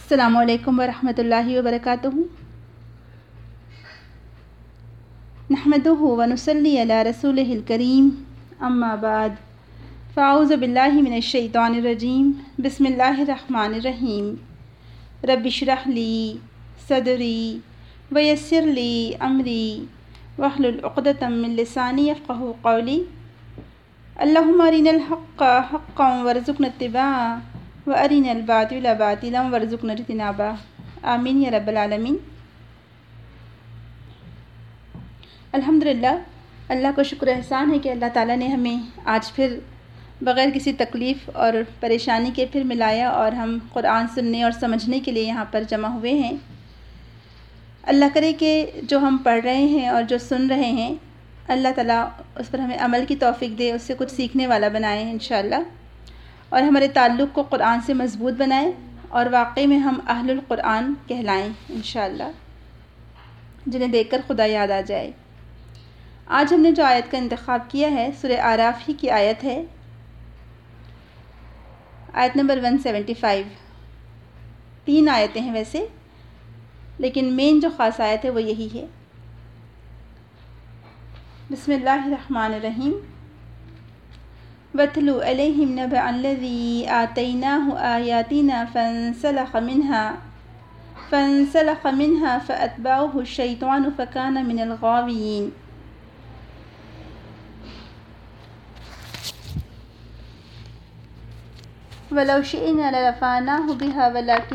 السلام علیکم ورحمۃ اللہ وبرکاتہ۔ نحمدہ ونصلی علی رسولہ الکریم، اما بعد، فاعوذ باللہ من الشیطان الرجیم، بسم اللہ الرحمن الرحیم۔ رب اشرح لی صدری ویسر لی امری واحلل عقدۃ من لسانی یفقہوا قولی۔ اللہم ارنا الحق حقا وارزقنا اتباعہ وارنا الباطل باطلا وارزقنا اجتنابہ، آمین یا رب العالمین۔ الحمدللہ، اللہ کو شکر احسان ہے کہ اللہ تعالیٰ نے ہمیں آج پھر بغیر کسی تکلیف اور پریشانی کے پھر ملایا اور ہم قرآن سننے اور سمجھنے کے لیے یہاں پر جمع ہوئے ہیں۔ اللہ کرے کہ جو ہم پڑھ رہے ہیں اور جو سن رہے ہیں، اللہ تعالیٰ اس پر ہمیں عمل کی توفیق دے، اس سے کچھ سیکھنے والا بنائے انشاءاللہ، اور ہمارے تعلق کو قرآن سے مضبوط بنائے اور واقعی میں ہم اہل القرآن کہلائیں انشاءاللہ، جنہیں دیکھ کر خدا یاد آ جائے۔ آج ہم نے جو آیت کا انتخاب کیا ہے سورہ اعراف ہی کی آیت ہے، آیت نمبر 175۔ 3 آیتیں ہیں ویسے، لیکن مین جو خاص آیت ہے وہ یہی ہے۔ بسم اللہ الرحمن الرحیم۔ وَاتْلُ عَلَيْهِمْ نَبَأَ الَّذِي آتَيْنَاهُ آيَاتِنَا فَانسَلَخَ مِنْهَا فَأَتْبَعَهُ الشَّيْطَانُ فَكَانَ مِنَ الْغَاوِينَ۔ وَلَوْ شِئْنَا لَرَفَعْنَاهُ بِهَا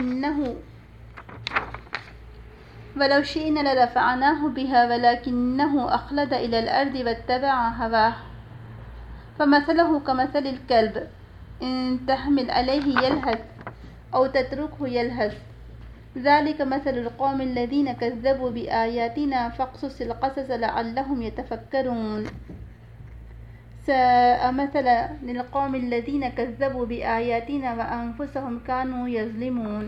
وَلَكِنَّهُ أَخْلَدَ إِلَى الْأَرْضِ وَاتَّبَعَ هَوَاهُ فَمَثَلُهُ كَمَثَلِ الْكَلْبِ إِن تَحْمِلْ عَلَيْهِ يَلْهَثْ أَوْ تَتْرُكْهُ يَلْهَث ذَلِكَ مَثَلُ الْقَوْمِ الَّذِينَ كَذَّبُوا بِآيَاتِنَا فَاقْصُصِ الْقَصَصَ لَعَلَّهُمْ يَتَفَكَّرُونَ۔ سَاءَ مَثَلًا لِلْقَوْمِ الَّذِينَ كَذَّبُوا بِآيَاتِنَا وَأَنفُسَهُمْ كَانُوا يَظْلِمُونَ۔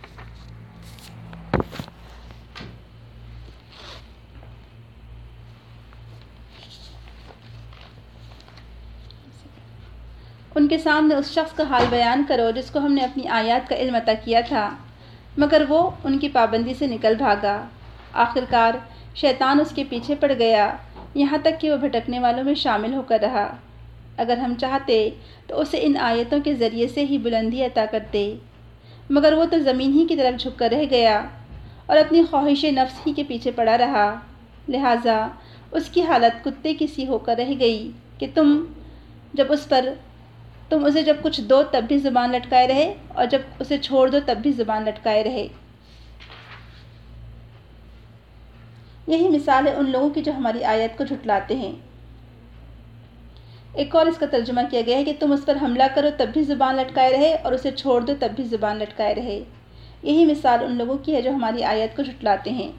ان کے سامنے اس شخص کا حال بیان کرو جس کو ہم نے اپنی آیات کا علم عطا کیا تھا، مگر وہ ان کی پابندی سے نکل بھاگا۔ آخرکار شیطان اس کے پیچھے پڑ گیا، یہاں تک کہ وہ بھٹکنے والوں میں شامل ہو کر رہا۔ اگر ہم چاہتے تو اسے ان آیتوں کے ذریعے سے ہی بلندی عطا کرتے، مگر وہ تو زمین ہی کی طرف جھک کر رہ گیا اور اپنی خواہش نفس ہی کے پیچھے پڑا رہا، لہٰذا اس کی حالت کتے کی سی ہو کر رہ گئی کہ تم اسے جب کچھ دو تب بھی زبان لٹکائے رہے اور جب اسے چھوڑ دو تب بھی زبان لٹکائے رہے۔ یہی مثال ہے ان لوگوں کی جو ہماری آیت کو جھٹلاتے ہیں۔ ایک اور اس کا ترجمہ کیا گیا ہے کہ تم اس پر حملہ کرو تب بھی زبان لٹکائے رہے اور اسے چھوڑ دو تب بھی زبان لٹکائے رہے۔ یہی مثال ان لوگوں کی ہے جو ہماری آیت کو جھٹلاتے ہیں۔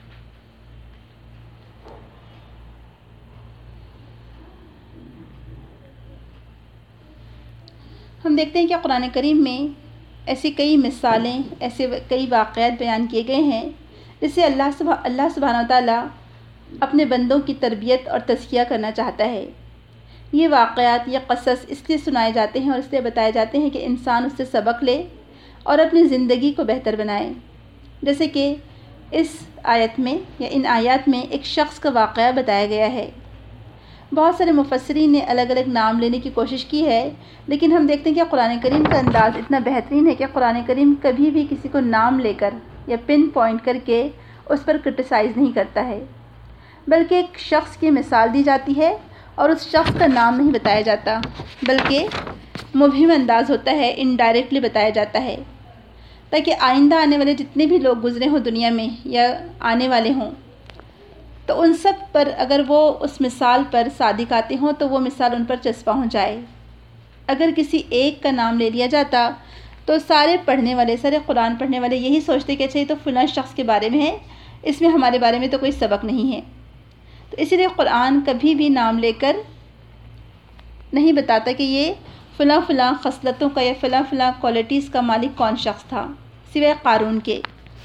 ہم دیکھتے ہیں کہ قرآن کریم میں ایسی کئی مثالیں، ایسے کئی واقعات بیان کیے گئے ہیں جس سے اللہ سبحانہ و تعالیٰ اپنے بندوں کی تربیت اور تزکیہ کرنا چاہتا ہے۔ یہ واقعات یا قصص اس لیے سنائے جاتے ہیں اور اس لیے بتائے جاتے ہیں کہ انسان اس سے سبق لے اور اپنی زندگی کو بہتر بنائے۔ جیسے کہ اس آیت میں یا ان آیات میں ایک شخص کا واقعہ بتایا گیا ہے۔ بہت سارے مفسرین نے الگ الگ نام لینے کی کوشش کی ہے، لیکن ہم دیکھتے ہیں کہ قرآن کریم کا انداز اتنا بہترین ہے کہ قرآن کریم کبھی بھی کسی کو نام لے کر یا پن پوائنٹ کر کے اس پر کرٹیسائز نہیں کرتا ہے، بلکہ ایک شخص کی مثال دی جاتی ہے اور اس شخص کا نام نہیں بتایا جاتا، بلکہ مبہم انداز ہوتا ہے، انڈائریکٹلی بتایا جاتا ہے، تاکہ آئندہ آنے والے جتنے بھی لوگ گزرے ہوں دنیا میں یا آنے والے ہوں تو ان سب پر اگر وہ اس مثال پر صادق آتے ہوں تو وہ مثال ان پر چسپاں ہو جائے۔ اگر کسی ایک کا نام لے لیا جاتا تو سارے قرآن پڑھنے والے یہی سوچتے کہ اچھا یہ تو فلاں شخص کے بارے میں ہے، اس میں ہمارے بارے میں تو کوئی سبق نہیں ہے۔ تو اسی لیے قرآن کبھی بھی نام لے کر نہیں بتاتا کہ یہ فلاں خصلتوں کا یا فلاں کوالٹیز کا مالک کون شخص تھا، سوائے قارون کے۔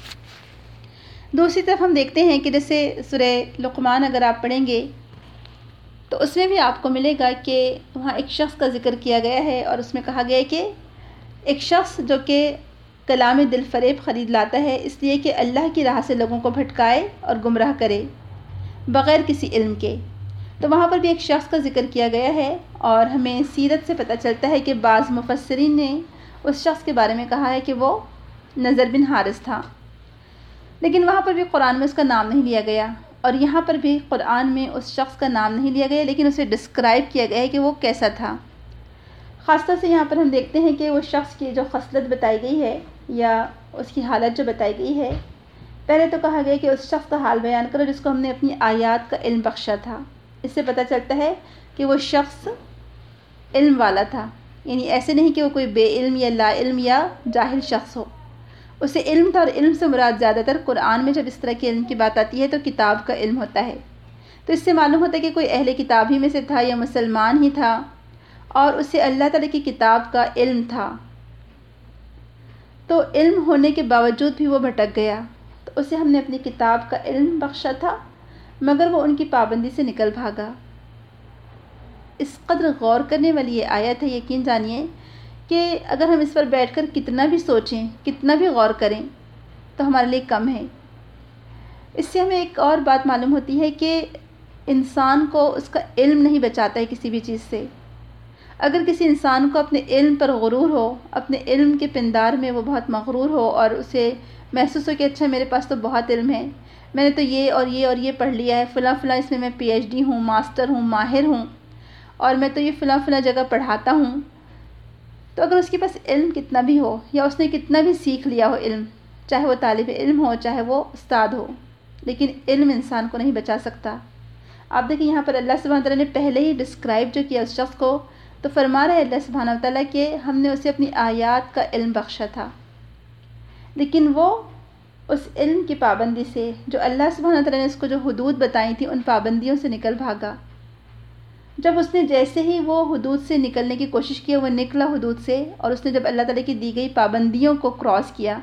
دوسری طرف ہم دیکھتے ہیں کہ جیسے سورہ لقمان اگر آپ پڑھیں گے تو اس میں بھی آپ کو ملے گا کہ وہاں ایک شخص کا ذکر کیا گیا ہے اور اس میں کہا گیا ہے کہ ایک شخص جو کہ کلام دل فریب خرید لاتا ہے اس لیے کہ اللہ کی راہ سے لوگوں کو بھٹکائے اور گمراہ کرے بغیر کسی علم کے۔ تو وہاں پر بھی ایک شخص کا ذکر کیا گیا ہے، اور ہمیں سیرت سے پتہ چلتا ہے کہ بعض مفسرین نے اس شخص کے بارے میں کہا ہے کہ وہ نضر بن حارث تھا، لیکن وہاں پر بھی قرآن میں اس کا نام نہیں لیا گیا، اور یہاں پر بھی قرآن میں اس شخص کا نام نہیں لیا گیا، لیکن اسے ڈسکرائب کیا گیا ہے کہ وہ کیسا تھا۔ خاص طور سے یہاں پر ہم دیکھتے ہیں کہ وہ شخص کی جو خصلت بتائی گئی ہے یا اس کی حالت جو بتائی گئی ہے، پہلے تو کہا گیا کہ اس شخص کا حال بیان کرو جس کو ہم نے اپنی آیات کا علم بخشا تھا۔ اس سے پتہ چلتا ہے کہ وہ شخص علم والا تھا، یعنی ایسے نہیں کہ وہ کوئی بے علم یا لا علم یا جاہل شخص ہو، اسے علم تھا، اور علم سے مراد زیادہ تر قرآن میں جب اس طرح کے علم کی بات آتی ہے تو کتاب کا علم ہوتا ہے۔ تو اس سے معلوم ہوتا ہے کہ کوئی اہل کتاب ہی میں سے تھا یا مسلمان ہی تھا، اور اسے اللہ تعالیٰ کی کتاب کا علم تھا۔ تو علم ہونے کے باوجود بھی وہ بھٹک گیا، تو اسے ہم نے اپنی کتاب کا علم بخشا تھا، مگر وہ ان کی پابندی سے نکل بھاگا۔ اس قدر غور کرنے والی یہ آیت ہے، یقین جانیے کہ اگر ہم اس پر بیٹھ کر کتنا بھی سوچیں، کتنا بھی غور کریں تو ہمارے لیے کم ہے۔ اس سے ہمیں ایک اور بات معلوم ہوتی ہے کہ انسان کو اس کا علم نہیں بچاتا ہے کسی بھی چیز سے۔ اگر کسی انسان کو اپنے علم پر غرور ہو، اپنے علم کے پندار میں وہ بہت مغرور ہو، اور اسے محسوس ہو کہ اچھا میرے پاس تو بہت علم ہے، میں نے تو یہ اور یہ اور یہ پڑھ لیا ہے، فلاں فلاں اس میں میں پی ایچ ڈی ہوں، ماسٹر ہوں، ماہر ہوں، اور میں تو یہ فلاں فلاں جگہ پڑھاتا ہوں۔ تو اگر اس کے پاس علم کتنا بھی ہو، یا اس نے کتنا بھی سیکھ لیا ہو علم، چاہے وہ طالب علم ہو چاہے وہ استاد ہو، لیکن علم انسان کو نہیں بچا سکتا۔ آپ دیکھیں یہاں پر اللہ سبحانہ وتعالیٰ نے پہلے ہی ڈسکرائب جو کیا اس شخص کو، تو فرما رہا ہے اللہ سبحانہ وتعالیٰ کہ ہم نے اسے اپنی آیات کا علم بخشا تھا، لیکن وہ اس علم کی پابندی سے، جو اللہ سبحانہ وتعالیٰ نے اس کو جو حدود بتائی تھی، ان پابندیوں سے نکل بھاگا۔ جب اس نے جیسے ہی وہ حدود سے نکلنے کی کوشش کی، وہ نکلا حدود سے، اور اس نے جب اللہ تعالیٰ کی دی گئی پابندیوں کو کراس کیا۔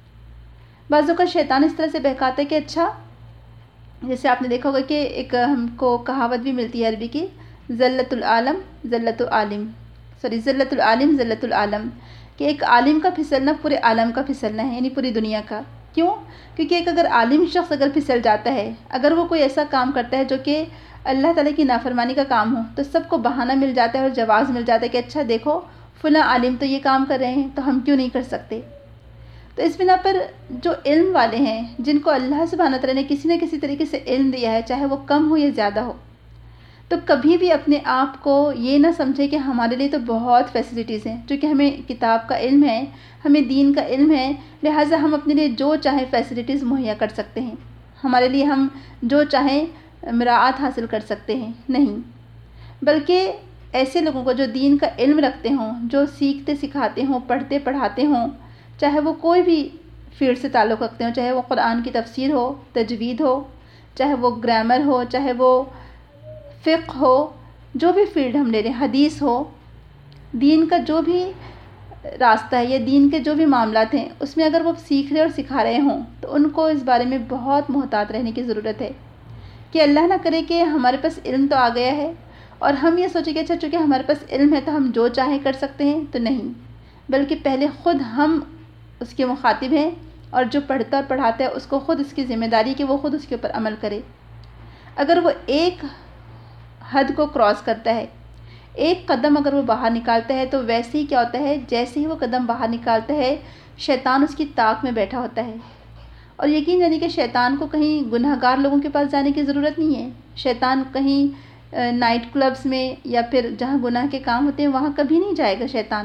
بعض اوقات شیطان اس طرح سے بہکاتا ہے کہ اچھا، جیسے آپ نے دیکھا ہوگا کہ ایک ہم کو کہاوت بھی ملتی ہے عربی کی، ذلت العالم ذلت العالم، ذلت العالم ذلت العالم، کہ ایک عالم کا پھسلنا پورے عالم کا پھسلنا ہے، یعنی پوری دنیا کا۔ کیوں؟ کیونکہ ایک اگر عالم شخص اگر پھسل جاتا ہے، اگر وہ کوئی ایسا کام کرتا ہے جو کہ اللہ تعالیٰ کی نافرمانی کا کام ہو، تو سب کو بہانہ مل جاتا ہے اور جواز مل جاتا ہے کہ اچھا دیکھو فلاں عالم تو یہ کام کر رہے ہیں، تو ہم کیوں نہیں کر سکتے۔ تو اس بنا پر جو علم والے ہیں، جن کو اللہ سبحانہ تعالیٰ نے کسی نہ کسی طریقے سے علم دیا ہے، چاہے وہ کم ہو یا زیادہ ہو، تو کبھی بھی اپنے آپ کو یہ نہ سمجھے کہ ہمارے لیے تو بہت فیسلٹیز ہیں، چونکہ ہمیں کتاب کا علم ہے، ہمیں دین کا علم ہے، لہٰذا ہم اپنے لیے جو چاہیں فیسلٹیز مہیا کر سکتے ہیں، ہمارے لیے ہم جو چاہیں مراعات حاصل کر سکتے ہیں۔ نہیں، بلکہ ایسے لوگوں کو جو دین کا علم رکھتے ہوں، جو سیکھتے سکھاتے ہوں، پڑھتے پڑھاتے ہوں، چاہے وہ کوئی بھی فیلڈ سے تعلق رکھتے ہوں، چاہے وہ قرآن کی تفسیر ہو، تجوید ہو، چاہے وہ گرامر ہو، چاہے وہ فقہ ہو، جو بھی فیلڈ ہم لے لیں، حدیث ہو، دین کا جو بھی راستہ ہے یا دین کے جو بھی معاملات ہیں، اس میں اگر وہ سیکھ رہے اور سکھا رہے ہوں، تو ان کو اس بارے میں بہت محتاط رہنے کی ضرورت ہے کہ اللہ نہ کرے کہ ہمارے پاس علم تو آ گیا ہے اور ہم یہ سوچیں کہ اچھا چونکہ ہمارے پاس علم ہے تو ہم جو چاہیں کر سکتے ہیں، تو نہیں، بلکہ پہلے خود ہم اس کے مخاطب ہیں، اور جو پڑھتا اور پڑھاتا ہے اس کو خود اس کی ذمہ داری کہ وہ خود اس کے اوپر عمل کرے۔ اگر وہ ایک حد کو کراس کرتا ہے، ایک قدم اگر وہ باہر نکالتا ہے، تو ویسے ہی کیا ہوتا ہے، جیسے ہی وہ قدم باہر نکالتا ہے، شیطان اس کی طاق میں بیٹھا ہوتا ہے۔ اور یقین جانیے کہ شیطان کو کہیں گناہ گار لوگوں کے پاس جانے کی ضرورت نہیں ہے، شیطان کہیں نائٹ کلبز میں یا پھر جہاں گناہ کے کام ہوتے ہیں وہاں کبھی نہیں جائے گا۔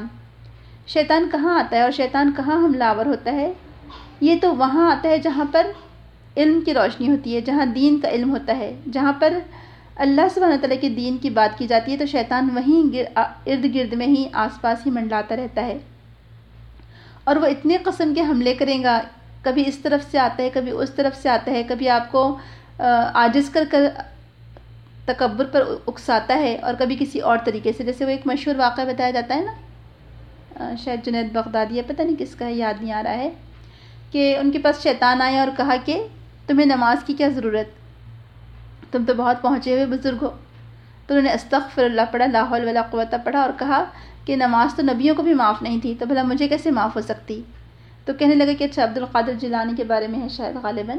شیطان کہاں آتا ہے اور شیطان کہاں حملہ آور ہوتا ہے؟ یہ تو وہاں آتا ہے جہاں پر علم کی روشنی ہوتی ہے، جہاں دین کا علم ہوتا ہے، جہاں پر اللہ سبحانہ تعالیٰ کے دین کی بات کی جاتی ہے، تو شیطان وہیں ارد گرد میں ہی آس پاس ہی منڈلاتا رہتا ہے، اور وہ اتنے قسم کے حملے کرے گا، کبھی اس طرف سے آتا ہے، کبھی اس طرف سے آتا ہے، کبھی آپ کو عاجز کر تکبر پر اکساتا ہے، اور کبھی کسی اور طریقے سے، جیسے وہ ایک مشہور واقعہ بتایا جاتا ہے نا، شاید جنید بغدادی ہے، پتہ نہیں کس کا ہے، یاد نہیں آ رہا ہے، کہ ان کے پاس شیطان آیا اور کہا کہ تمہیں نماز کی کیا ضرورت، تم تو بہت پہنچے ہوئے بزرگ ہو۔ تو انہوں نے استغفر اللہ پڑھا، لا حول ولا قوت پڑھا، اور کہا کہ نماز تو نبیوں کو بھی معاف نہیں تھی، تو بھلا مجھے کیسے معاف ہو سکتی۔ تو کہنے لگا کہ اچھا عبد القادر جیلانی کے بارے میں ہے شاید غالباً.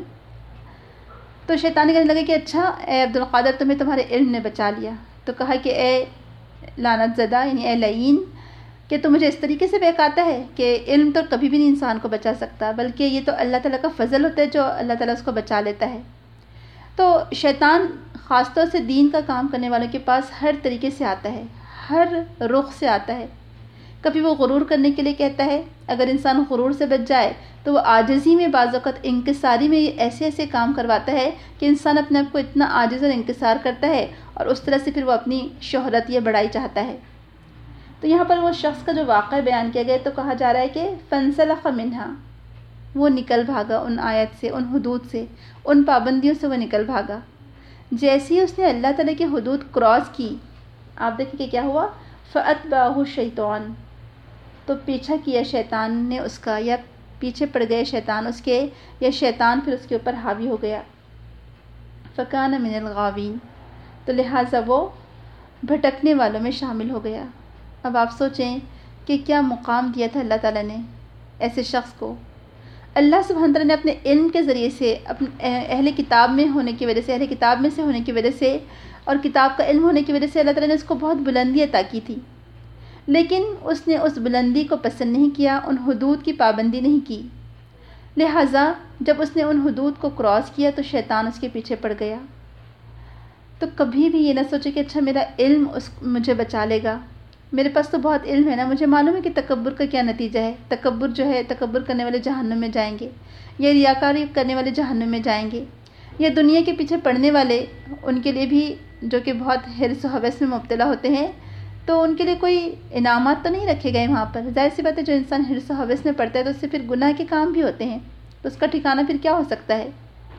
تو شیطان نے کہنے لگا کہ اچھا اے عبد القادر تمہیں تمہارے علم نے بچا لیا. تو کہا کہ اے لعنت زدہ یعنی اے لعین کہ تو مجھے اس طریقے سے بہکاتا ہے کہ علم تو کبھی بھی نہیں انسان کو بچا سکتا، بلکہ یہ تو اللہ تعالیٰ کا فضل ہوتا ہے جو اللہ تعالیٰ اس کو بچا لیتا ہے. تو شیطان خاص طور سے دین کا کام کرنے والوں کے پاس ہر طریقے سے آتا ہے، ہر رخ سے آتا ہے. کبھی وہ غرور کرنے کے لیے کہتا ہے، اگر انسان غرور سے بچ جائے تو وہ عاجزی میں بعض اوقات انکساری میں ایسے ایسے کام کرواتا ہے کہ انسان اپنے آپ کو اتنا عاجز اور انکسار کرتا ہے اور اس طرح سے پھر وہ اپنی شہرت یا بڑائی چاہتا ہے. تو یہاں پر وہ شخص کا جو واقعہ بیان کیا گیا تو کہا جا رہا ہے کہ فَانْسَلَخَ مِنْهَا، وہ نکل بھاگا ان آیت سے، ان حدود سے، ان پابندیوں سے وہ نکل بھاگا. جیسے ہی اس نے اللہ تعالیٰ کی حدود کراس کی، آپ دیکھیں کہ کیا ہوا، فَأَتْبَعَهُ الشَّيْطَانُ، تو پیچھا کیا شیطان نے اس کا، یا پیچھے پڑ گئے شیطان اس کے، یا شیطان پھر اس کے اوپر حاوی ہو گیا. فَكَانَ مِنَ الْغَاوِينَ، تو لہٰذا وہ بھٹکنے والوں میں شامل ہو گیا. اب آپ سوچیں کہ کیا مقام دیا تھا اللہ تعالیٰ نے ایسے شخص کو. اللہ سبحانہ تعالیٰ نے اپنے علم کے ذریعے سے، اپنے اہل کتاب میں ہونے کی وجہ سے، اہل کتاب میں سے ہونے کی وجہ سے اور کتاب کا علم ہونے کی وجہ سے اللہ تعالیٰ نے اس کو بہت بلندی عطا کی تھی. لیکن اس نے اس بلندی کو پسند نہیں کیا، ان حدود کی پابندی نہیں کی. لہٰذا جب اس نے ان حدود کو کراس کیا تو شیطان اس کے پیچھے پڑ گیا. تو کبھی بھی یہ نہ سوچے کہ اچھا میرا علم مجھے بچا لے گا، میرے پاس تو بہت علم ہے نا، مجھے معلوم ہے کہ تکبر کا کیا نتیجہ ہے. تکبر جو ہے، تکبر کرنے والے جہنم میں جائیں گے، یا ریاکاری کرنے والے جہنم میں جائیں گے، یا دنیا کے پیچھے پڑنے والے، ان کے لیے بھی جو کہ بہت حرص و حوث میں مبتلا ہوتے ہیں، تو ان کے لیے کوئی انعامات تو نہیں رکھے گئے وہاں پر. ظاہر سی بات ہے جو انسان حرص و حوث میں پڑتا ہے تو اس سے پھر گناہ کے کام بھی ہوتے ہیں، تو اس کا ٹھکانہ پھر کیا ہو سکتا ہے.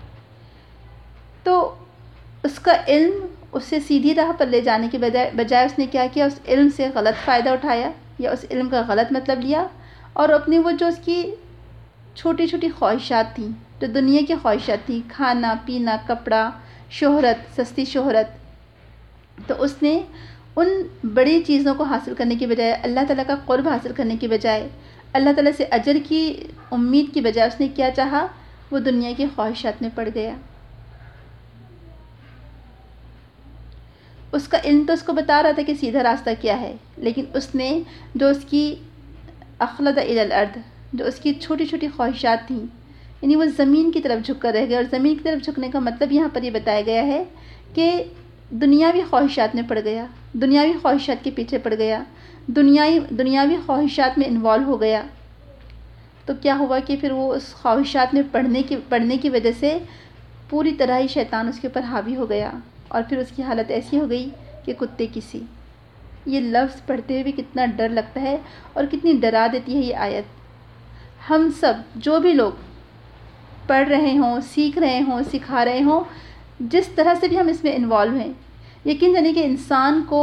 تو اس کا علم اسے سیدھی راہ پر لے جانے کے بجائے اس نے کیا کیا، اس علم سے غلط فائدہ اٹھایا یا اس علم کا غلط مطلب لیا، اور اپنی وہ جو اس کی چھوٹی چھوٹی خواہشات تھیں، جو دنیا کی خواہشات تھیں، کھانا پینا، کپڑا، شہرت، سستی شہرت، تو اس نے ان بڑی چیزوں کو حاصل کرنے کی بجائے، اللہ تعالیٰ کا قرب حاصل کرنے کی بجائے، اللہ تعالیٰ سے اجر کی امید کی بجائے اس نے کیا چاہا، وہ دنیا کی خواہشات میں پڑ گیا. اس کا علم تو اس کو بتا رہا تھا کہ سیدھا راستہ کیا ہے، لیکن اس نے جو اس کی اخلد الی الارض، جو اس کی چھوٹی چھوٹی خواہشات تھیں، یعنی وہ زمین کی طرف جھک کر رہ گیا. اور زمین کی طرف جھکنے کا مطلب یہاں پر یہ بتایا گیا ہے کہ دنیاوی خواہشات میں پڑ گیا، دنیاوی خواہشات کے پیچھے پڑ گیا، دنیاوی خواہشات میں انوالو ہو گیا. تو کیا ہوا کہ پھر وہ اس خواہشات میں پڑنے کی وجہ سے پوری طرح ہی شیطان اس کے اوپر حاوی ہو گیا، اور پھر اس کی حالت ایسی ہو گئی کہ کتے کی سی. یہ لفظ پڑھتے ہوئے بھی کتنا ڈر لگتا ہے اور کتنی ڈرا دیتی ہے یہ آیت. ہم سب جو بھی لوگ پڑھ رہے ہوں، سیکھ رہے ہوں، سکھا رہے ہوں، جس طرح سے بھی ہم اس میں انوالو ہیں، یقین جانیے کہ انسان کو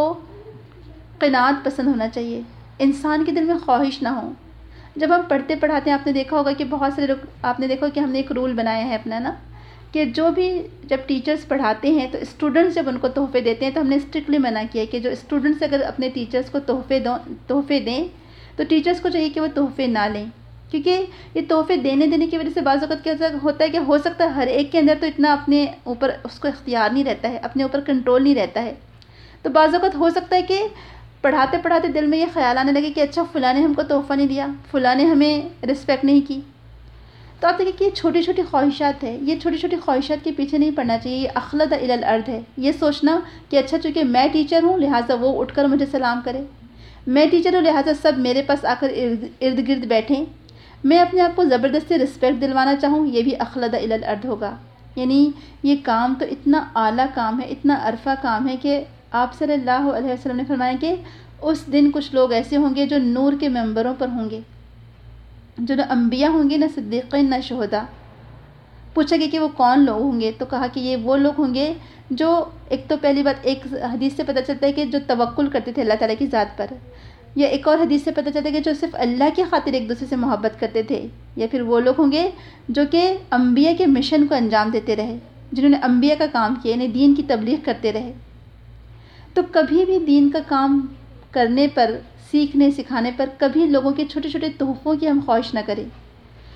قناعت پسند ہونا چاہیے، انسان کے دل میں خواہش نہ ہو. جب ہم پڑھتے پڑھاتے ہیں، آپ نے دیکھا ہوگا کہ بہت سارے لوگ، آپ نے دیکھا کہ ہم نے ایک رول بنایا ہے اپنا نا، کہ جو بھی جب ٹیچرز پڑھاتے ہیں تو اسٹوڈنٹس جب ان کو تحفے دیتے ہیں تو ہم نے اسٹرکٹلی منع کیا ہے کہ جو اسٹوڈنٹس اگر اپنے ٹیچرز کو تحفے دیں تو ٹیچرز کو چاہیے کہ وہ تحفے نہ لیں، کیونکہ یہ تحفے دینے کی وجہ سے بعض اوقات کیا ہوتا ہے کہ ہو سکتا ہے ہر ایک کے اندر تو اتنا اپنے اوپر اس کو اختیار نہیں رہتا ہے، اپنے اوپر کنٹرول نہیں رہتا ہے. تو بعض اوقات ہو سکتا ہے کہ پڑھاتے پڑھاتے دل میں یہ خیال آنے لگے کہ اچھا فلاں نے ہم کو تحفہ نہیں دیا، فلاں نے ہمیں رسپیکٹ نہیں کی. تو آپ دیکھیں کہ یہ چھوٹی چھوٹی خواہشات ہے، یہ چھوٹی چھوٹی خواہشات کے پیچھے نہیں پڑنا چاہیے. یہ اخلد الی الارض ہے، یہ سوچنا کہ اچھا چونکہ میں ٹیچر ہوں لہٰذا وہ اٹھ کر مجھے سلام کرے، میں ٹیچر ہوں لہٰذا سب میرے پاس آ کر ارد گرد بیٹھیں، میں اپنے آپ کو زبردستی رسپیکٹ دلوانا چاہوں، یہ بھی اخلد الی الارض ہوگا. یعنی یہ کام تو اتنا اعلیٰ کام ہے، اتنا عرفہ کام ہے کہ آپ صلی اللہ علیہ وسلم نے فرمایا کہ اس دن کچھ لوگ ایسے ہوں گے جو نور کے ممبروں پر ہوں گے، جو نہ انبیاء ہوں گے، نہ صدیقین، نہ شہداء. پوچھا گیا کہ وہ کون لوگ ہوں گے، تو کہا کہ یہ وہ لوگ ہوں گے جو، ایک تو پہلی بات ایک حدیث سے پتہ چلتا ہے کہ جو توکل کرتے تھے اللہ تعالیٰ کی ذات پر، یا ایک اور حدیث سے پتہ چلتا ہے کہ جو صرف اللہ کی خاطر ایک دوسرے سے محبت کرتے تھے، یا پھر وہ لوگ ہوں گے جو کہ انبیاء کے مشن کو انجام دیتے رہے، جنہوں نے انبیاء کا کام کیا، یعنی دین کی تبلیغ کرتے رہے. تو کبھی بھی دین کا کام کرنے پر، سیکھنے سکھانے پر کبھی لوگوں کے چھوٹے چھوٹے تحفوں کی ہم خواہش نہ کریں.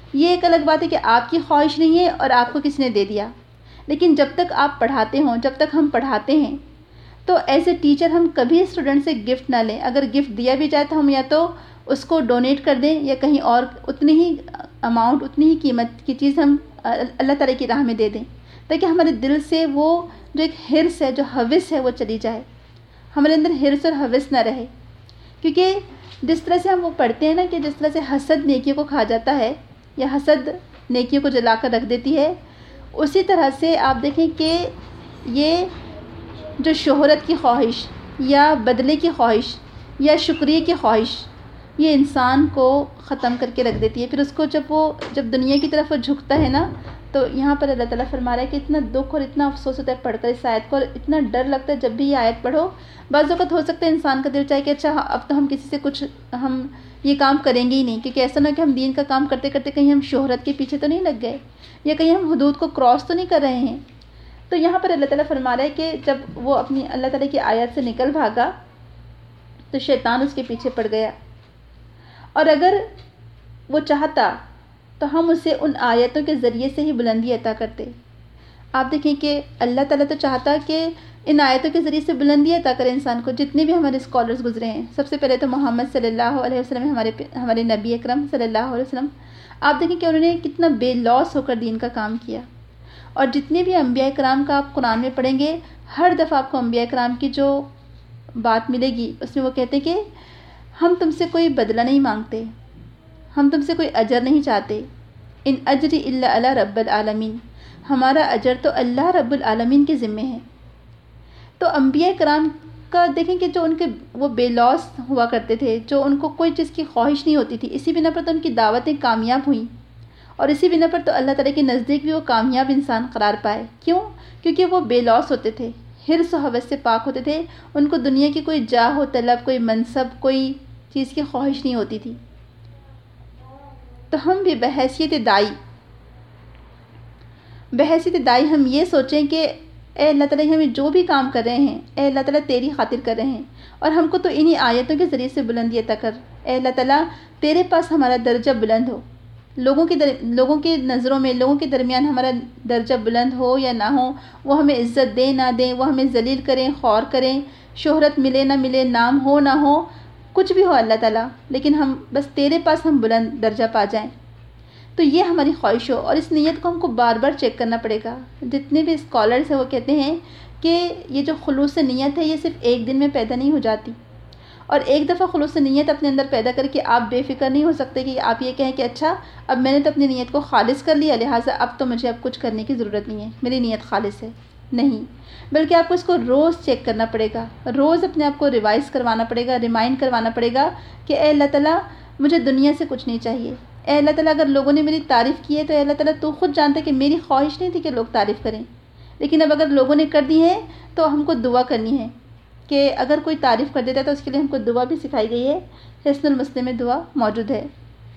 یہ ایک الگ بات ہے کہ آپ کی خواہش نہیں ہے اور آپ کو کسی نے دے دیا، لیکن جب تک آپ پڑھاتے ہوں، جب تک ہم پڑھاتے ہیں، تو ایز اے ٹیچر ہم کبھی اسٹوڈنٹ سے گفٹ نہ لیں. اگر گفٹ دیا بھی جائے تو ہم یا تو اس کو ڈونیٹ کر دیں یا کہیں اور اتنی ہی اماؤنٹ، اتنی ہی قیمت کی چیز ہم اللہ تعالیٰ کی راہ میں دے دیں، تاکہ ہمارے دل سے وہ جو ایک حرص ہے، جو ہوس ہے، وہ چلی جائے. ہمارے اندر حرص اور ہوس نہ رہے. کیونکہ جس طرح سے ہم وہ پڑھتے ہیں نا کہ جس طرح سے حسد نیکیوں کو کھا جاتا ہے یا حسد نیکیوں کو جلا کر رکھ دیتی ہے، اسی طرح سے آپ دیکھیں کہ یہ جو شہرت کی خواہش یا بدلے کی خواہش یا شکریہ کی خواہش، یہ انسان کو ختم کر کے رکھ دیتی ہے. پھر اس کو جب دنیا کی طرف وہ جھکتا ہے نا، تو یہاں پر اللہ تعالیٰ فرما رہا ہے کہ اتنا دکھ اور اتنا افسوس ہوتا ہے پڑھ کر اس آیت کو، اور اتنا ڈر لگتا ہے جب بھی یہ آیت پڑھو. بعض اوقات ہو سکتا ہے انسان کا دل چاہے کہ اچھا اب تو ہم کسی سے کچھ ہم یہ کام کریں گے ہی نہیں، کیونکہ ایسا نہ کہ ہم دین کا کام کرتے کرتے کہیں ہم شہرت کے پیچھے تو نہیں لگ گئے یا کہیں ہم حدود کو کراس تو نہیں کر رہے ہیں. تو یہاں پر اللہ تعالیٰ فرما رہا ہے کہ جب وہ اپنی اللہ تعالیٰ کی آیت سے نکل بھاگا تو شیطان اس کے پیچھے پڑ گیا، اور اگر وہ چاہتا تو ہم اسے ان آیتوں کے ذریعے سے ہی بلندی عطا کرتے. آپ دیکھیں کہ اللہ تعالیٰ تو چاہتا کہ ان آیتوں کے ذریعے سے بلندی عطا کرے انسان کو. جتنے بھی ہمارے اسکالرز گزرے ہیں، سب سے پہلے تو محمد صلی اللہ علیہ وسلم، ہمارے نبی اکرم صلی اللہ علیہ وسلم، آپ دیکھیں کہ انہوں نے کتنا بے لوس ہو کر دین کا کام کیا. اور جتنے بھی انبیاء کرام کا آپ قرآن میں پڑھیں گے، ہر دفعہ آپ کو انبیاء کرام کی جو بات ملے گی اس میں وہ کہتے ہیں کہ ہم تم سے کوئی بدلہ نہیں مانگتے، ہم تم سے کوئی اجر نہیں چاہتے. ان اجری الا علی رب العالمین، ہمارا اجر تو اللہ رب العالمین کے ذمے ہے. تو انبیاء کرام کا دیکھیں کہ جو ان کے وہ بے لوس ہوا کرتے تھے، جو ان کو کوئی چیز کی خواہش نہیں ہوتی تھی، اسی بنا پر تو ان کی دعوتیں کامیاب ہوئیں، اور اسی بنا پر تو اللہ تعالیٰ کے نزدیک بھی وہ کامیاب انسان قرار پائے. کیوں؟ کیونکہ وہ بے لوس ہوتے تھے، حرص و ہوس سے پاک ہوتے تھے. ان کو دنیا کی کوئی جاہ و طلب، کوئی منصب، کوئی چیز کی خواہش نہیں ہوتی تھی. تو ہم بھی بحیثیت دائی ہم یہ سوچیں کہ اے اللہ تعالیٰ ہمیں جو بھی کام کر رہے ہیں، اے اللہ تعالیٰ تیری خاطر کر رہے ہیں، اور ہم کو تو انہی آیتوں کے ذریعے سے بلندی عطا کر. اے اللہ تعالیٰ تیرے پاس ہمارا درجہ بلند ہو، لوگوں کی نظروں میں، لوگوں کے درمیان ہمارا درجہ بلند ہو یا نہ ہو، وہ ہمیں عزت دیں نہ دیں، وہ ہمیں ذلیل کریں خور کریں، شہرت ملے نہ ملے، نام ہو نہ ہو، کچھ بھی ہو اللہ تعالیٰ، لیکن ہم بس تیرے پاس ہم بلند درجہ پا جائیں. تو یہ ہماری خواہش ہو، اور اس نیت کو ہم کو بار بار چیک کرنا پڑے گا. جتنے بھی اسکالرز ہیں وہ کہتے ہیں کہ یہ جو خلوص نیت ہے یہ صرف ایک دن میں پیدا نہیں ہو جاتی، اور ایک دفعہ خلوص نیت اپنے اندر پیدا کر کے آپ بے فکر نہیں ہو سکتے کہ آپ یہ کہیں کہ اچھا اب میں نے تو اپنی نیت کو خالص کر لیا، لہٰذا اب تو مجھے اب کچھ کرنے کی ضرورت نہیں ہے، میری نیت خالص ہے. نہیں، بلکہ آپ کو اس کو روز چیک کرنا پڑے گا، روز اپنے آپ کو ریوائز کروانا پڑے گا، ریمائنڈ کروانا پڑے گا کہ اے اللہ تعالیٰ مجھے دنیا سے کچھ نہیں چاہیے. اے اللہ تعالیٰ اگر لوگوں نے میری تعریف کی ہے تو اے اللہ تعالیٰ تو خود جانتا ہے کہ میری خواہش نہیں تھی کہ لوگ تعریف کریں، لیکن اب اگر لوگوں نے کر دی ہے تو ہم کو دعا کرنی ہے کہ اگر کوئی تعریف کر دیتا ہے تو اس کے لیے ہم کو دعا بھی سکھائی گئی ہے. حسن المسلم میں دعا موجود ہے.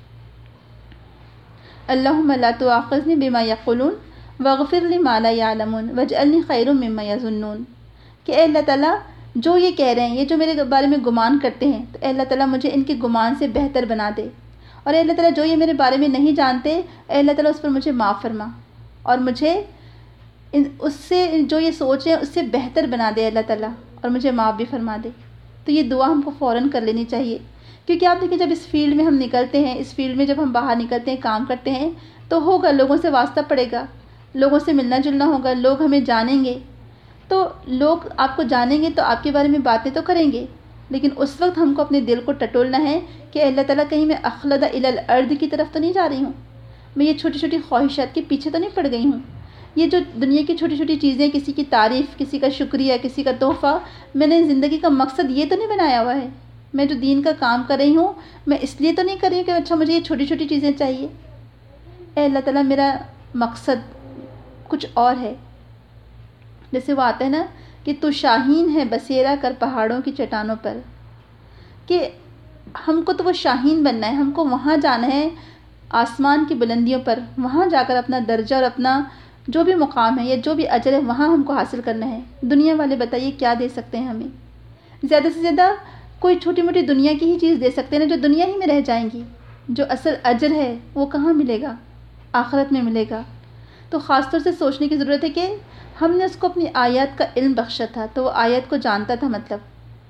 اللہم لا تؤاخذنی بما یقولون واغفر لی ما لا یعلمون واجعلنی خیر مما یظنون. کہ اے اللہ تعالیٰ جو یہ کہہ رہے ہیں، یہ جو میرے بارے میں گمان کرتے ہیں، تو اے اللہ تعالیٰ مجھے ان کے گمان سے بہتر بنا دے. اور اے اللہ تعالیٰ جو یہ میرے بارے میں نہیں جانتے، اے اللہ تعالیٰ اس پر مجھے معاف فرما، اور مجھے اس سے جو یہ سوچ ہے اس سے بہتر بنا دے اللہ تعالیٰ، اور مجھے معاف بھی فرما دے. تو یہ دعا ہم کو فوراً کر لینی چاہیے، کیونکہ آپ دیکھیں جب اس فیلڈ میں ہم نکلتے ہیں، اس فیلڈ میں جب ہم باہر نکلتے ہیں، کام کرتے ہیں، تو ہوگا لوگوں سے واسطہ پڑے گا، لوگوں سے ملنا جلنا ہوگا، لوگ ہمیں جانیں گے. تو لوگ آپ کو جانیں گے تو آپ کے بارے میں باتیں تو کریں گے، لیکن اس وقت ہم کو اپنے دل کو ٹٹولنا ہے کہ اللہ تعالیٰ کہیں میں اخلد الی الارض کی طرف تو نہیں جا رہی ہوں، میں یہ چھوٹی چھوٹی خواہشات کے پیچھے تو نہیں پڑ گئی ہوں. یہ جو دنیا کی چھوٹی چھوٹی چیزیں، کسی کی تعریف، کسی کا شکریہ، کسی کا تحفہ، میں نے زندگی کا مقصد یہ تو نہیں بنایا ہوا ہے. میں جو دین کا کام کر رہی ہوں، میں اس لیے تو نہیں کر رہی ہوں کہ اچھا مجھے یہ چھوٹی چھوٹی چیزیں چاہیے. اے اللہ تعالیٰ میرا مقصد کچھ اور ہے. جیسے وہ آتا ہے نا کہ تو شاہین ہے بسیرا کر پہاڑوں کی چٹانوں پر، کہ ہم کو تو وہ شاہین بننا ہے، ہم کو وہاں جانا ہے آسمان کی بلندیوں پر، وہاں جا کر اپنا درجہ اور اپنا جو بھی مقام ہے یا جو بھی اجر ہے وہاں ہم کو حاصل کرنا ہے. دنیا والے بتائیے کیا دے سکتے ہیں ہمیں؟ زیادہ سے زیادہ کوئی چھوٹی موٹی دنیا کی ہی چیز دے سکتے ہیں نا، جو دنیا ہی میں رہ جائیں گی. جو اصل اجر ہے وہ کہاں ملے گا؟ آخرت میں ملے گا۔ تو خاص طور سے سوچنے کی ضرورت ہے کہ ہم نے اس کو اپنی آیات کا علم بخشا تھا، تو وہ آیت کو جانتا تھا، مطلب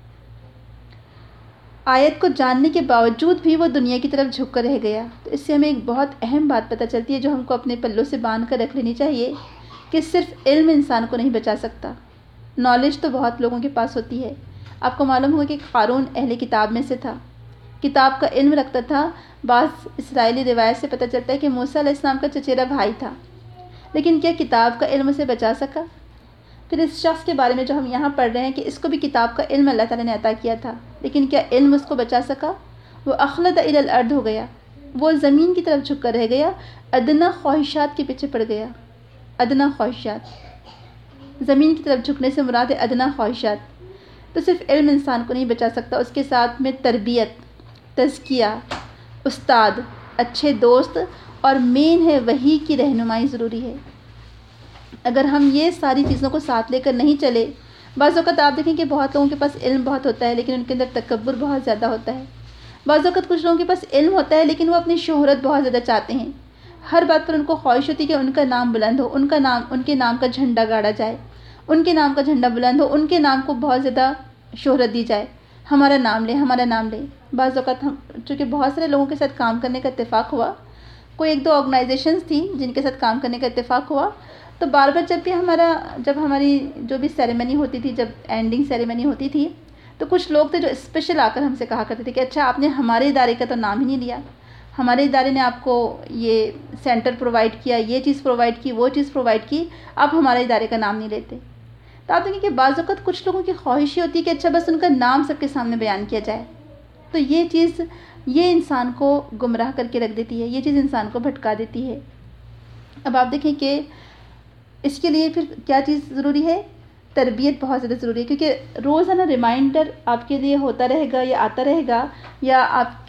آیت کو جاننے کے باوجود بھی وہ دنیا کی طرف جھک کر رہ گیا۔ تو اس سے ہمیں ایک بہت اہم بات پتہ چلتی ہے جو ہم کو اپنے پلوں سے باندھ کر رکھ لینی چاہیے، کہ صرف علم انسان کو نہیں بچا سکتا۔ نالج تو بہت لوگوں کے پاس ہوتی ہے۔ آپ کو معلوم ہوگا کہ قارون اہل کتاب میں سے تھا، کتاب کا علم رکھتا تھا۔ بعض اسرائیلی روایت سے پتہ چلتا ہے کہ موسیٰ علیہ السلام کا چچیرا بھائی تھا، لیکن کیا کتاب کا علم اسے بچا سکا؟ پھر اس شخص کے بارے میں جو ہم یہاں پڑھ رہے ہیں کہ اس کو بھی کتاب کا علم اللہ تعالیٰ نے عطا کیا تھا، لیکن کیا علم اس کو بچا سکا؟ وہ اخلد الی الارض ہو گیا، وہ زمین کی طرف جھک کر رہ گیا، ادنا خواہشات کے پیچھے پڑ گیا۔ ادنا خواہشات، زمین کی طرف جھکنے سے مراد ہے ادنا خواہشات۔ تو صرف علم انسان کو نہیں بچا سکتا، اس کے ساتھ میں تربیت، تزکیہ، استاد، اچھے دوست اور مین ہے وحی کی رہنمائی ضروری ہے۔ اگر ہم یہ ساری چیزوں کو ساتھ لے کر نہیں چلے، بعض اوقات آپ دیکھیں کہ بہت لوگوں کے پاس علم بہت ہوتا ہے لیکن ان کے اندر تکبر بہت زیادہ ہوتا ہے۔ بعض اوقات کچھ لوگوں کے پاس علم ہوتا ہے لیکن وہ اپنی شہرت بہت زیادہ چاہتے ہیں، ہر بات پر ان کو خواہش ہوتی ہے کہ ان کا نام بلند ہو، ان کے نام کا جھنڈا گاڑا جائے، ان کے نام کا جھنڈا بلند ہو، ان کے نام کو بہت زیادہ شہرت دی جائے، ہمارا نام لے، ہمارا نام لے۔ بعض اوقات ہم چونکہ بہت سارے لوگوں کے ساتھ کام کرنے کا اتفاق ہوا، کوئی ایک دو آرگنائزیشنز تھیں جن کے ساتھ کام کرنے کا اتفاق ہوا، تو بار بار جب ہماری جو بھی سیریمنی ہوتی تھی، جب اینڈنگ سیریمنی ہوتی تھی، تو کچھ لوگ تھے جو اسپیشل آ کر ہم سے کہا کرتے تھے کہ اچھا آپ نے ہمارے ادارے کا تو نام ہی نہیں لیا، ہمارے ادارے نے آپ کو یہ سینٹر پرووائڈ کیا، یہ چیز پرووائڈ کی، وہ چیز پرووائڈ کی، آپ ہمارے ادارے کا نام نہیں لیتے۔ تو آپ دیکھیں کہ بعض اوقات کچھ لوگوں کی خواہش یہ ہوتی ہے کہ اچھا بس ان کا نام سب کے سامنے بیان کیا جائے، تو یہ چیز یہ انسان کو گمراہ کر کے رکھ دیتی ہے، یہ چیز انسان کو بھٹکا دیتی ہے۔ اب آپ دیکھیں کہ اس کے لیے پھر کیا چیز ضروری ہے؟ تربیت بہت زیادہ ضروری ہے، کیونکہ روزانہ ریمائنڈر آپ کے لیے ہوتا رہے گا یا آتا رہے گا، یا آپ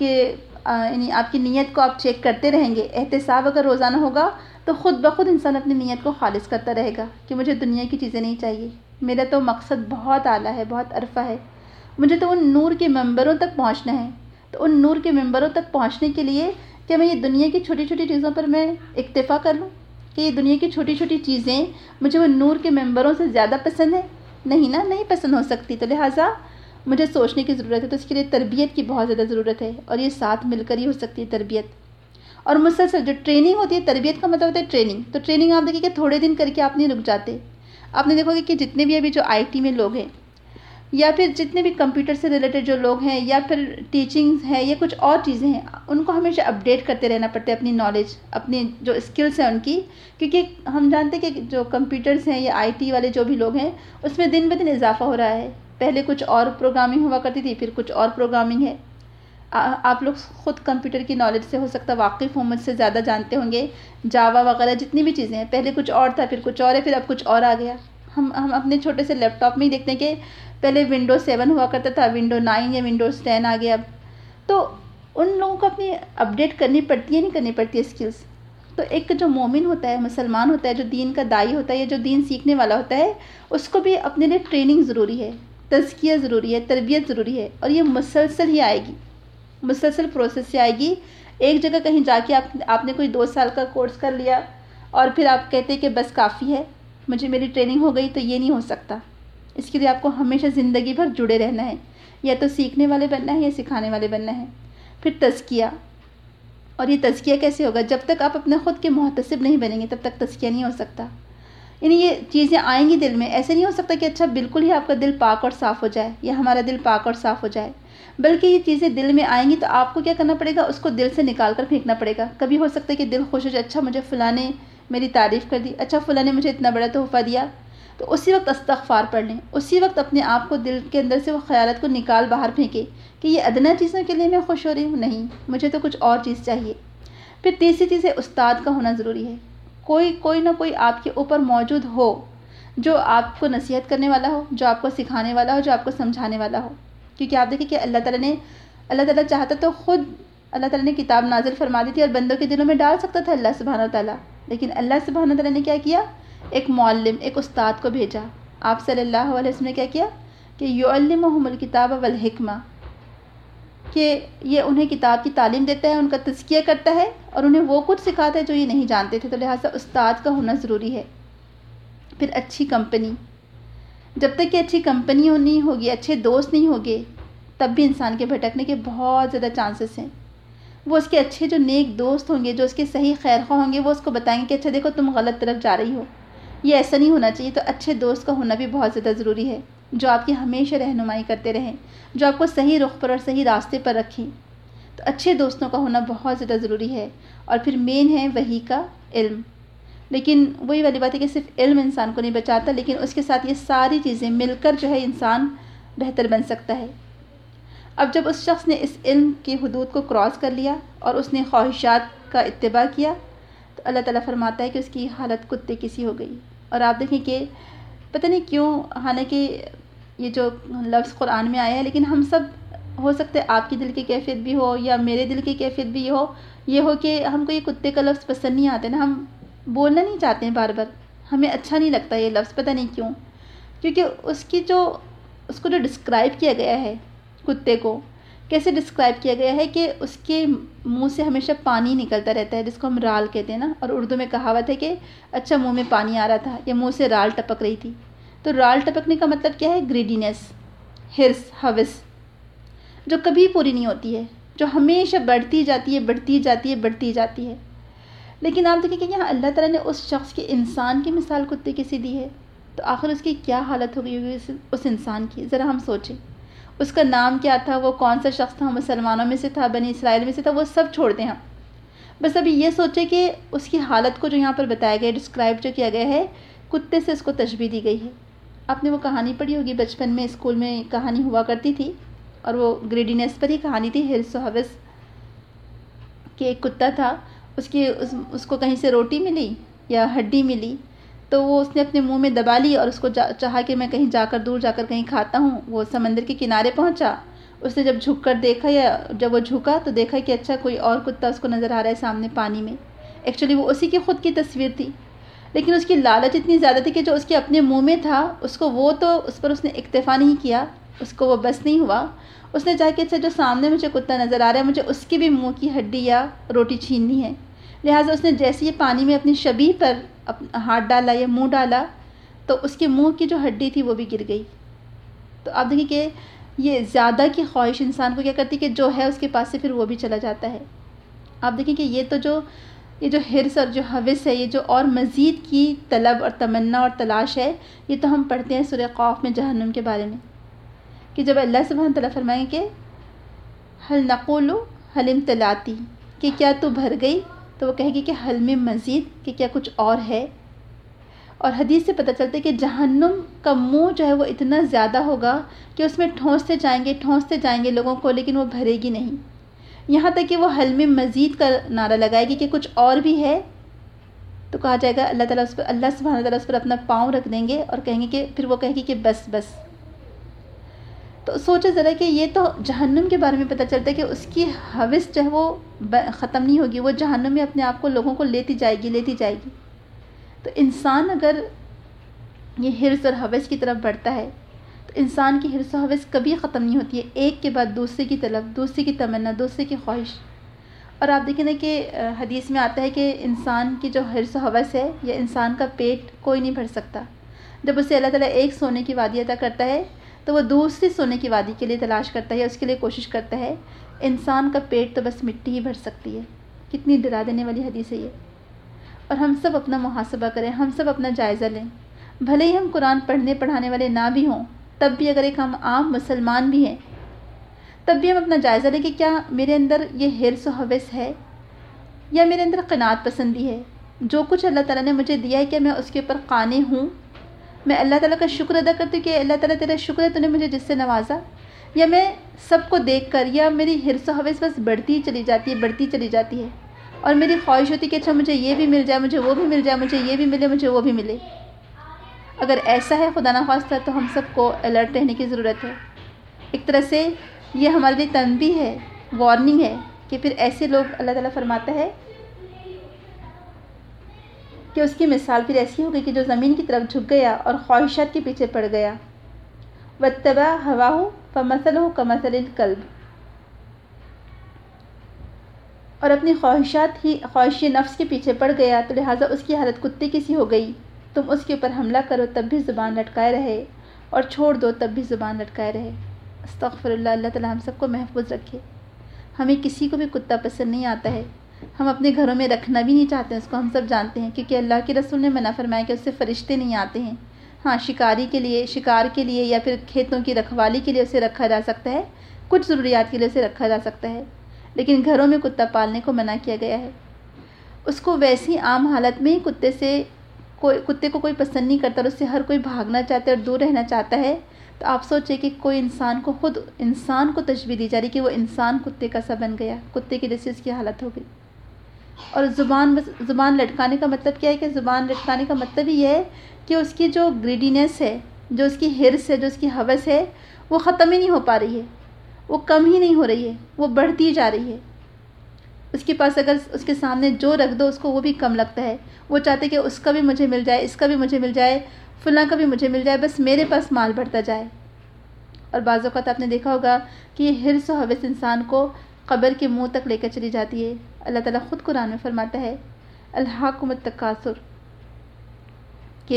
کی نیت کو آپ چیک کرتے رہیں گے۔ احتساب اگر روزانہ ہوگا تو خود بخود انسان اپنی نیت کو خالص کرتا رہے گا کہ مجھے دنیا کی چیزیں نہیں چاہیے، میرا تو مقصد بہت اعلیٰ ہے، بہت عرفہ ہے، مجھے تو ان نور کے ممبروں تک پہنچنا ہے۔ تو ان نور کے ممبروں تک پہنچنے کے لیے کیا میں یہ دنیا کی چھوٹی چھوٹی چیزوں پر میں اکتفا کر لوں کہ یہ دنیا کی چھوٹی چھوٹی چیزیں مجھے وہ نور کے ممبروں سے زیادہ پسند ہے؟ نہیں نا، نہیں پسند ہو سکتی۔ تو لہٰذا مجھے سوچنے کی ضرورت ہے، تو اس کے لیے تربیت کی بہت زیادہ ضرورت ہے، اور یہ ساتھ مل کر ہی ہو سکتی ہے تربیت۔ اور مسلسل جو ٹریننگ ہوتی ہے، تربیت کا مطلب ہوتا ہے ٹریننگ، تو ٹریننگ آپ دیکھیں کہ تھوڑے دن کر کے آپ نہیں رک جاتے۔ آپ نے دیکھو گے کہ جتنے بھی ابھی جو آئی ٹی میں لوگ ہیں، یا پھر جتنے بھی کمپیوٹر سے ریلیٹڈ جو لوگ ہیں، یا پھر ٹیچنگز ہیں، یا کچھ اور چیزیں ہیں، ان کو ہمیشہ اپڈیٹ کرتے رہنا پڑتا ہے اپنی نالج، اپنی جو اسکلس ہیں ان کی، کیونکہ ہم جانتے ہیں کہ جو کمپیوٹرز ہیں یا آئی ٹی والے جو بھی لوگ ہیں، اس میں دن بدن اضافہ ہو رہا ہے۔ پہلے کچھ اور پروگرامنگ ہوا کرتی تھی، پھر کچھ اور پروگرامنگ ہے۔ آپ لوگ خود کمپیوٹر کی نالج سے ہو سکتا ہے واقف ہوں، مجھ سے زیادہ جانتے ہوں گے، جاوا وغیرہ جتنی بھی چیزیں ہیں، پہلے کچھ اور تھا، پھر کچھ اور ہے، پھر اب کچھ اور آ گیا۔ ہم اپنے چھوٹے سے لیپ ٹاپ میں ہی دیکھتے ہیں کہ پہلے ونڈوز 7 ہوا کرتا تھا، ونڈوز 9 یا ونڈوز 10 آ گیا اب۔ تو ان لوگوں کو اپنی اپڈیٹ کرنی پڑتی ہے، نہیں کرنی پڑتی ہے اسکلس۔ تو ایک جو مومن ہوتا ہے، مسلمان ہوتا ہے، جو دین کا داعی ہوتا ہے یا جو دین سیکھنے والا ہوتا ہے، اس کو بھی اپنے لیے ٹریننگ ضروری ہے، تزکیہ ضروری ہے، تربیت ضروری ہے، اور یہ مسلسل ہی آئے گی، مسلسل پروسیس سے آئے گی۔ ایک جگہ کہیں جا کے آپ نے کوئی 2 سال کا کورس کر لیا اور پھر آپ کہتے کہ بس کافی ہے، میری ٹریننگ ہو گئی، تو یہ نہیں ہو سکتا۔ اس کے لیے آپ کو ہمیشہ زندگی بھر جڑے رہنا ہے، یا تو سیکھنے والے بننا ہے یا سکھانے والے بننا ہے۔ پھر تزکیہ، اور یہ تزکیہ کیسے ہوگا؟ جب تک آپ اپنے خود کے محتسب نہیں بنیں گے تب تک تزکیہ نہیں ہو سکتا۔ یعنی یہ چیزیں آئیں گی دل میں، ایسے نہیں ہو سکتا کہ اچھا بالکل ہی آپ کا دل پاک اور صاف ہو جائے، یا ہمارا دل پاک اور صاف ہو جائے، بلکہ یہ چیزیں دل میں آئیں گی تو آپ کو کیا کرنا پڑے گا؟ اس کو دل سے نکال کر پھینکنا پڑے گا۔ کبھی ہو سکتا ہے کہ دل خوش ہو جائے، اچھا مجھے فلاں نے میری تعریف کر دی، اچھا فلاں نے مجھے اتنا بڑا تحفہ دیا، تو اسی وقت استغفار پڑھ لیں، اسی وقت اپنے آپ کو دل کے اندر سے وہ خیالات کو نکال باہر پھینکے کہ یہ ادنا چیزوں کے لیے میں خوش ہو رہی ہوں، نہیں، مجھے تو کچھ اور چیز چاہیے۔ پھر تیسری چیز ہے استاد کا ہونا ضروری ہے، کوئی نہ کوئی آپ کے اوپر موجود ہو جو آپ کو نصیحت کرنے والا ہو، جو آپ کو سکھانے والا ہو، جو آپ کو سمجھانے والا ہو۔ کیونکہ آپ دیکھیں کہ اللہ تعالیٰ چاہتا تو خود اللہ تعالیٰ نے کتاب نازل فرما دی تھی اور بندوں کے دلوں میں ڈال سکتا تھا اللہ سبحانہ وتعالیٰ، لیکن اللہ سبحانہ وتعالیٰ نے کیا کیا؟ ایک معلم، ایک استاد کو بھیجا۔ آپ صلی اللہ علیہ وسلم نے کیا کیا کہ یعلمہم الکتاب والحکمہ، کہ یہ انہیں کتاب کی تعلیم دیتا ہے، ان کا تزکیہ کرتا ہے اور انہیں وہ کچھ سکھاتا ہے جو یہ نہیں جانتے تھے، تو لہٰذا استاد کا ہونا ضروری ہے۔ پھر اچھی کمپنی، جب تک کہ اچھی کمپنی نہیں ہوگی، اچھے دوست نہیں ہوگے، تب بھی انسان کے بھٹکنے کے بہت زیادہ چانسز ہیں۔ وہ اس کے اچھے جو نیک دوست ہوں گے، جو اس کے صحیح خیر خواہ ہوں گے، وہ اس کو بتائیں گے کہ اچھا دیکھو تم غلط طرف جا رہی ہو، یہ ایسا نہیں ہونا چاہیے۔ تو اچھے دوست کا ہونا بھی بہت زیادہ ضروری ہے، جو آپ کی ہمیشہ رہنمائی کرتے رہیں، جو آپ کو صحیح رخ پر اور صحیح راستے پر رکھیں۔ تو اچھے دوستوں کا ہونا بہت زیادہ ضروری ہے۔ اور پھر مین ہے وحی کا علم۔ لیکن وہی والی بات ہے کہ صرف علم انسان کو نہیں بچاتا، لیکن اس کے ساتھ یہ ساری چیزیں مل کر جو ہے انسان بہتر بن سکتا ہے۔ اب جب اس شخص نے اس علم کی حدود کو کراس کر لیا اور اس نے خواہشات کا اتباع کیا، تو اللہ تعالیٰ فرماتا ہے کہ اس کی حالت کتے کی سی ہو گئی۔ اور آپ دیکھیں کہ پتہ نہیں کیوں، حالانکہ یہ جو لفظ قرآن میں آیا ہے، لیکن ہم سب ہو سکتا ہے آپ کی دل کی کیفیت بھی ہو یا میرے دل کی کیفیت بھی یہ ہو کہ ہم کو یہ کتے کا لفظ پسند نہیں آتا نا، ہم بولنا نہیں چاہتے ہیں بار بار، ہمیں اچھا نہیں لگتا یہ لفظ، پتہ نہیں کیوں، کیونکہ اس کو جو ڈسکرائب کیا گیا ہے، کتے کو کیسے ڈسکرائب کیا گیا ہے کہ اس کے منہ سے ہمیشہ پانی نکلتا رہتا ہے، جس کو ہم رال کہتے ہیں نا، اور اردو میں کہاوت ہے کہ اچھا منہ میں پانی آ رہا تھا یا منہ سے رال ٹپک رہی تھی۔ تو رال ٹپکنے کا مطلب کیا ہے؟ گریڈینس، ہرس، ہوس، جو کبھی پوری نہیں ہوتی ہے، جو ہمیشہ بڑھتی جاتی ہے، بڑھتی جاتی ہے، بڑھتی جاتی ہے۔ لیکن آپ دیکھیں کہ یہاں اللہ تعالیٰ نے اس شخص کی، انسان کی مثال کتے کی سی دی ہے، تو آخر اس کی کیا حالت ہو گئی ہوگی اس انسان کی، ذرا ہم سوچیں۔ اس کا نام کیا تھا، وہ کون سا شخص تھا، مسلمانوں میں سے تھا، بنی اسرائیل میں سے تھا، وہ سب چھوڑ دیں ہم، بس ابھی یہ سوچیں کہ اس کی حالت کو جو یہاں پر بتایا گیا ہے، ڈسکرائب جو کیا گیا ہے، کتے سے اس کو تشبیہ دی گئی ہے۔ آپ نے وہ کہانی پڑھی ہوگی بچپن میں، اسکول میں کہانی ہوا کرتی تھی، اور وہ گریڈینس پر ہی کہانی تھی، ہرس و ہوس، کہ ایک کتا تھا، اس کو کہیں سے روٹی ملی یا ہڈی ملی، تو وہ اس نے اپنے منہ میں دبا لی اور اس کو چاہا کہ میں کہیں جا کر، دور جا کر کہیں کھاتا ہوں۔ وہ سمندر کے کنارے پہنچا، اس نے جب جھک کر دیکھا، یا جب وہ جھکا تو دیکھا کہ اچھا کوئی اور کتا اس کو نظر آ رہا ہے سامنے پانی میں، ایکچولی وہ اسی کی خود کی تصویر تھی، لیکن اس کی لالچ اتنی زیادہ تھی کہ جو اس کے اپنے منہ میں تھا، اس پر اس نے اکتفا نہیں کیا، اس کو وہ بس نہیں ہوا، اس نے چاہا کہ اچھا جو سامنے مجھے کتا نظر آ رہا ہے، مجھے اس کی بھی منہ کی ہڈی یا روٹی چھیننی ہے۔ لہٰذا اس نے جیسے یہ پانی میں اپنی شبیہ پر ہاتھ ڈالا یا منہ ڈالا، تو اس کے منہ کی جو ہڈی تھی وہ بھی گر گئی۔ تو آپ دیکھیں کہ یہ زیادہ کی خواہش انسان کو کیا کرتی کہ جو ہے اس کے پاس سے پھر وہ بھی چلا جاتا ہے۔ آپ دیکھیں کہ یہ جو ہرس اور جو ہوس ہے، یہ جو اور مزید کی طلب اور تمنا اور تلاش ہے، یہ تو ہم پڑھتے ہیں سورہ قاف میں جہنم کے بارے میں، کہ جب اللہ سبحانہ تعالیٰ فرمائیں کہ حل نقول حل امتلاتی، کہ کیا تو بھر گئی، تو وہ کہے گی کہ حل میں مزید، کہ کیا کچھ اور ہے۔ اور حدیث سے پتہ چلتا ہے کہ جہنم کا منہ جو ہے وہ اتنا زیادہ ہوگا کہ اس میں ٹھونستے جائیں گے لوگوں کو، لیکن وہ بھرے گی نہیں، یہاں تک کہ وہ حل میں مزید کا نعرہ لگائے گی کہ کچھ اور بھی ہے، تو کہا جائے گا اللہ سبحانہ تعالیٰ اس پر اپنا پاؤں رکھ دیں گے اور کہیں گے کہ پھر وہ کہے گی کہ بس بس۔ تو سوچے ذرا کہ یہ تو جہنم کے بارے میں پتہ چلتا ہے کہ اس کی ہوس جو ہے وہ ختم نہیں ہوگی، وہ جہنم میں اپنے آپ کو لوگوں کو لیتی جائے گی۔ تو انسان اگر یہ ہرس اور ہوس کی طرف بڑھتا ہے، تو انسان کی ہرس و ہوس کبھی ختم نہیں ہوتی ہے، ایک کے بعد دوسرے کی طلب، دوسرے کی تمنا، دوسرے کی خواہش۔ اور آپ دیکھیں نا کہ حدیث میں آتا ہے کہ انسان کی جو ہرس و ہوس ہے، یا انسان کا پیٹ کوئی نہیں بھر سکتا۔ جب اسے اللہ تعالیٰ ایک سونے کی وادی عطا کرتا ہے، تو وہ دوسری سونے کی وادی کے لیے تلاش کرتا ہے، اس کے لیے کوشش کرتا ہے۔ انسان کا پیٹ تو بس مٹی ہی بھر سکتی ہے۔ کتنی ڈرا دینے والی حدیث ہے یہ۔ اور ہم سب اپنا محاسبہ کریں، ہم سب اپنا جائزہ لیں، بھلے ہی ہم قرآن پڑھنے پڑھانے والے نہ بھی ہوں، تب بھی اگر ایک ہم عام مسلمان بھی ہیں، تب بھی ہم اپنا جائزہ لیں کہ کیا میرے اندر یہ ہرس و ہوس ہے، یا میرے اندر قناعت پسندی ہے۔ جو کچھ اللہ تعالیٰ نے مجھے دیا ہے، کہ میں اس کے اوپر قانع ہوں، میں اللہ تعالیٰ کا شکر ادا کرتی ہوں کہ اللہ تعالیٰ تیرا شکر ہے تو نے مجھے جس سے نوازا، یا میں سب کو دیکھ کر، یا میری ہرس و ہوس بس بڑھتی چلی جاتی ہے، اور میری خواہش ہوتی کہ اچھا مجھے یہ بھی مل جائے، مجھے وہ بھی مل جائے، مجھے یہ بھی ملے، مجھے وہ بھی ملے۔ اگر ایسا ہے خدا نخواستہ، تو ہم سب کو الرٹ رہنے کی ضرورت ہے۔ ایک طرح سے یہ ہمارے لیے تنبیہ ہے، وارننگ ہے، کہ پھر ایسے لوگ اللہ تعالیٰ فرماتا ہے کہ اس کی مثال پھر ایسی ہوگی کہ جو زمین کی طرف جھک گیا اور خواہشات کے پیچھے پڑ گیا، واتبع ہواہ فمثلہ کمثل الکلب، اور اپنی خواہش نفس کے پیچھے پڑ گیا تو لہٰذا اس کی حالت کتے کی سی ہو گئی. تم اس کے اوپر حملہ کرو تب بھی زبان لٹکائے رہے اور چھوڑ دو تب بھی زبان لٹکائے رہے. استغفر اللہ. اللہ تعالیٰ ہم سب کو محفوظ رکھے. ہمیں کسی کو بھی کتا پسند نہیں آتا ہے. ہم اپنے گھروں میں رکھنا بھی نہیں چاہتے ہیں اس کو. ہم سب جانتے ہیں کیونکہ اللہ کے رسول نے منع فرمایا کہ اس سے فرشتے نہیں آتے ہیں. ہاں شکار کے لیے یا پھر کھیتوں کی رکھوالی کے لیے اسے رکھا جا سکتا ہے. کچھ ضروریات کے لیے اسے رکھا جا سکتا ہے. لیکن گھروں میں کتا پالنے کو منع کیا گیا ہے. اس کو ویسی عام حالت میں کتے کو کوئی پسند نہیں کرتا اور اس سے ہر کوئی بھاگنا چاہتا ہے اور دور رہنا چاہتا ہے. تو آپ سوچیں کہ کوئی انسان کو تشبیہ دی جا رہی کہ وہ انسان کتے کا سا بن گیا. کتے کی جیسے اس کی حالت ہو گئی. اور زبان لٹکانے کا مطلب کیا ہے کہ زبان لٹکانے کا مطلب یہ ہے کہ اس کی جو گریڈینس ہے, جو اس کی ہرس ہے, جو اس کی ہوس ہے, وہ ختم ہی نہیں ہو پا رہی ہے. وہ کم ہی نہیں ہو رہی ہے, وہ بڑھتی جا رہی ہے. اس کے پاس اگر اس کے سامنے جو رکھ دو اس کو وہ بھی کم لگتا ہے. وہ چاہتے کہ اس کا بھی مجھے مل جائے, اس کا بھی مجھے مل جائے, فلاں کا بھی مجھے مل جائے, بس میرے پاس مال بڑھتا جائے. اور بعض اوقات آپ نے دیکھا ہوگا کہ یہ حرص و ہوس انسان کو قبر کے منہ تک لے کر چلی جاتی ہے. اللہ تعالیٰ خود قرآن میں فرماتا ہے الہاکم التکاثر کہ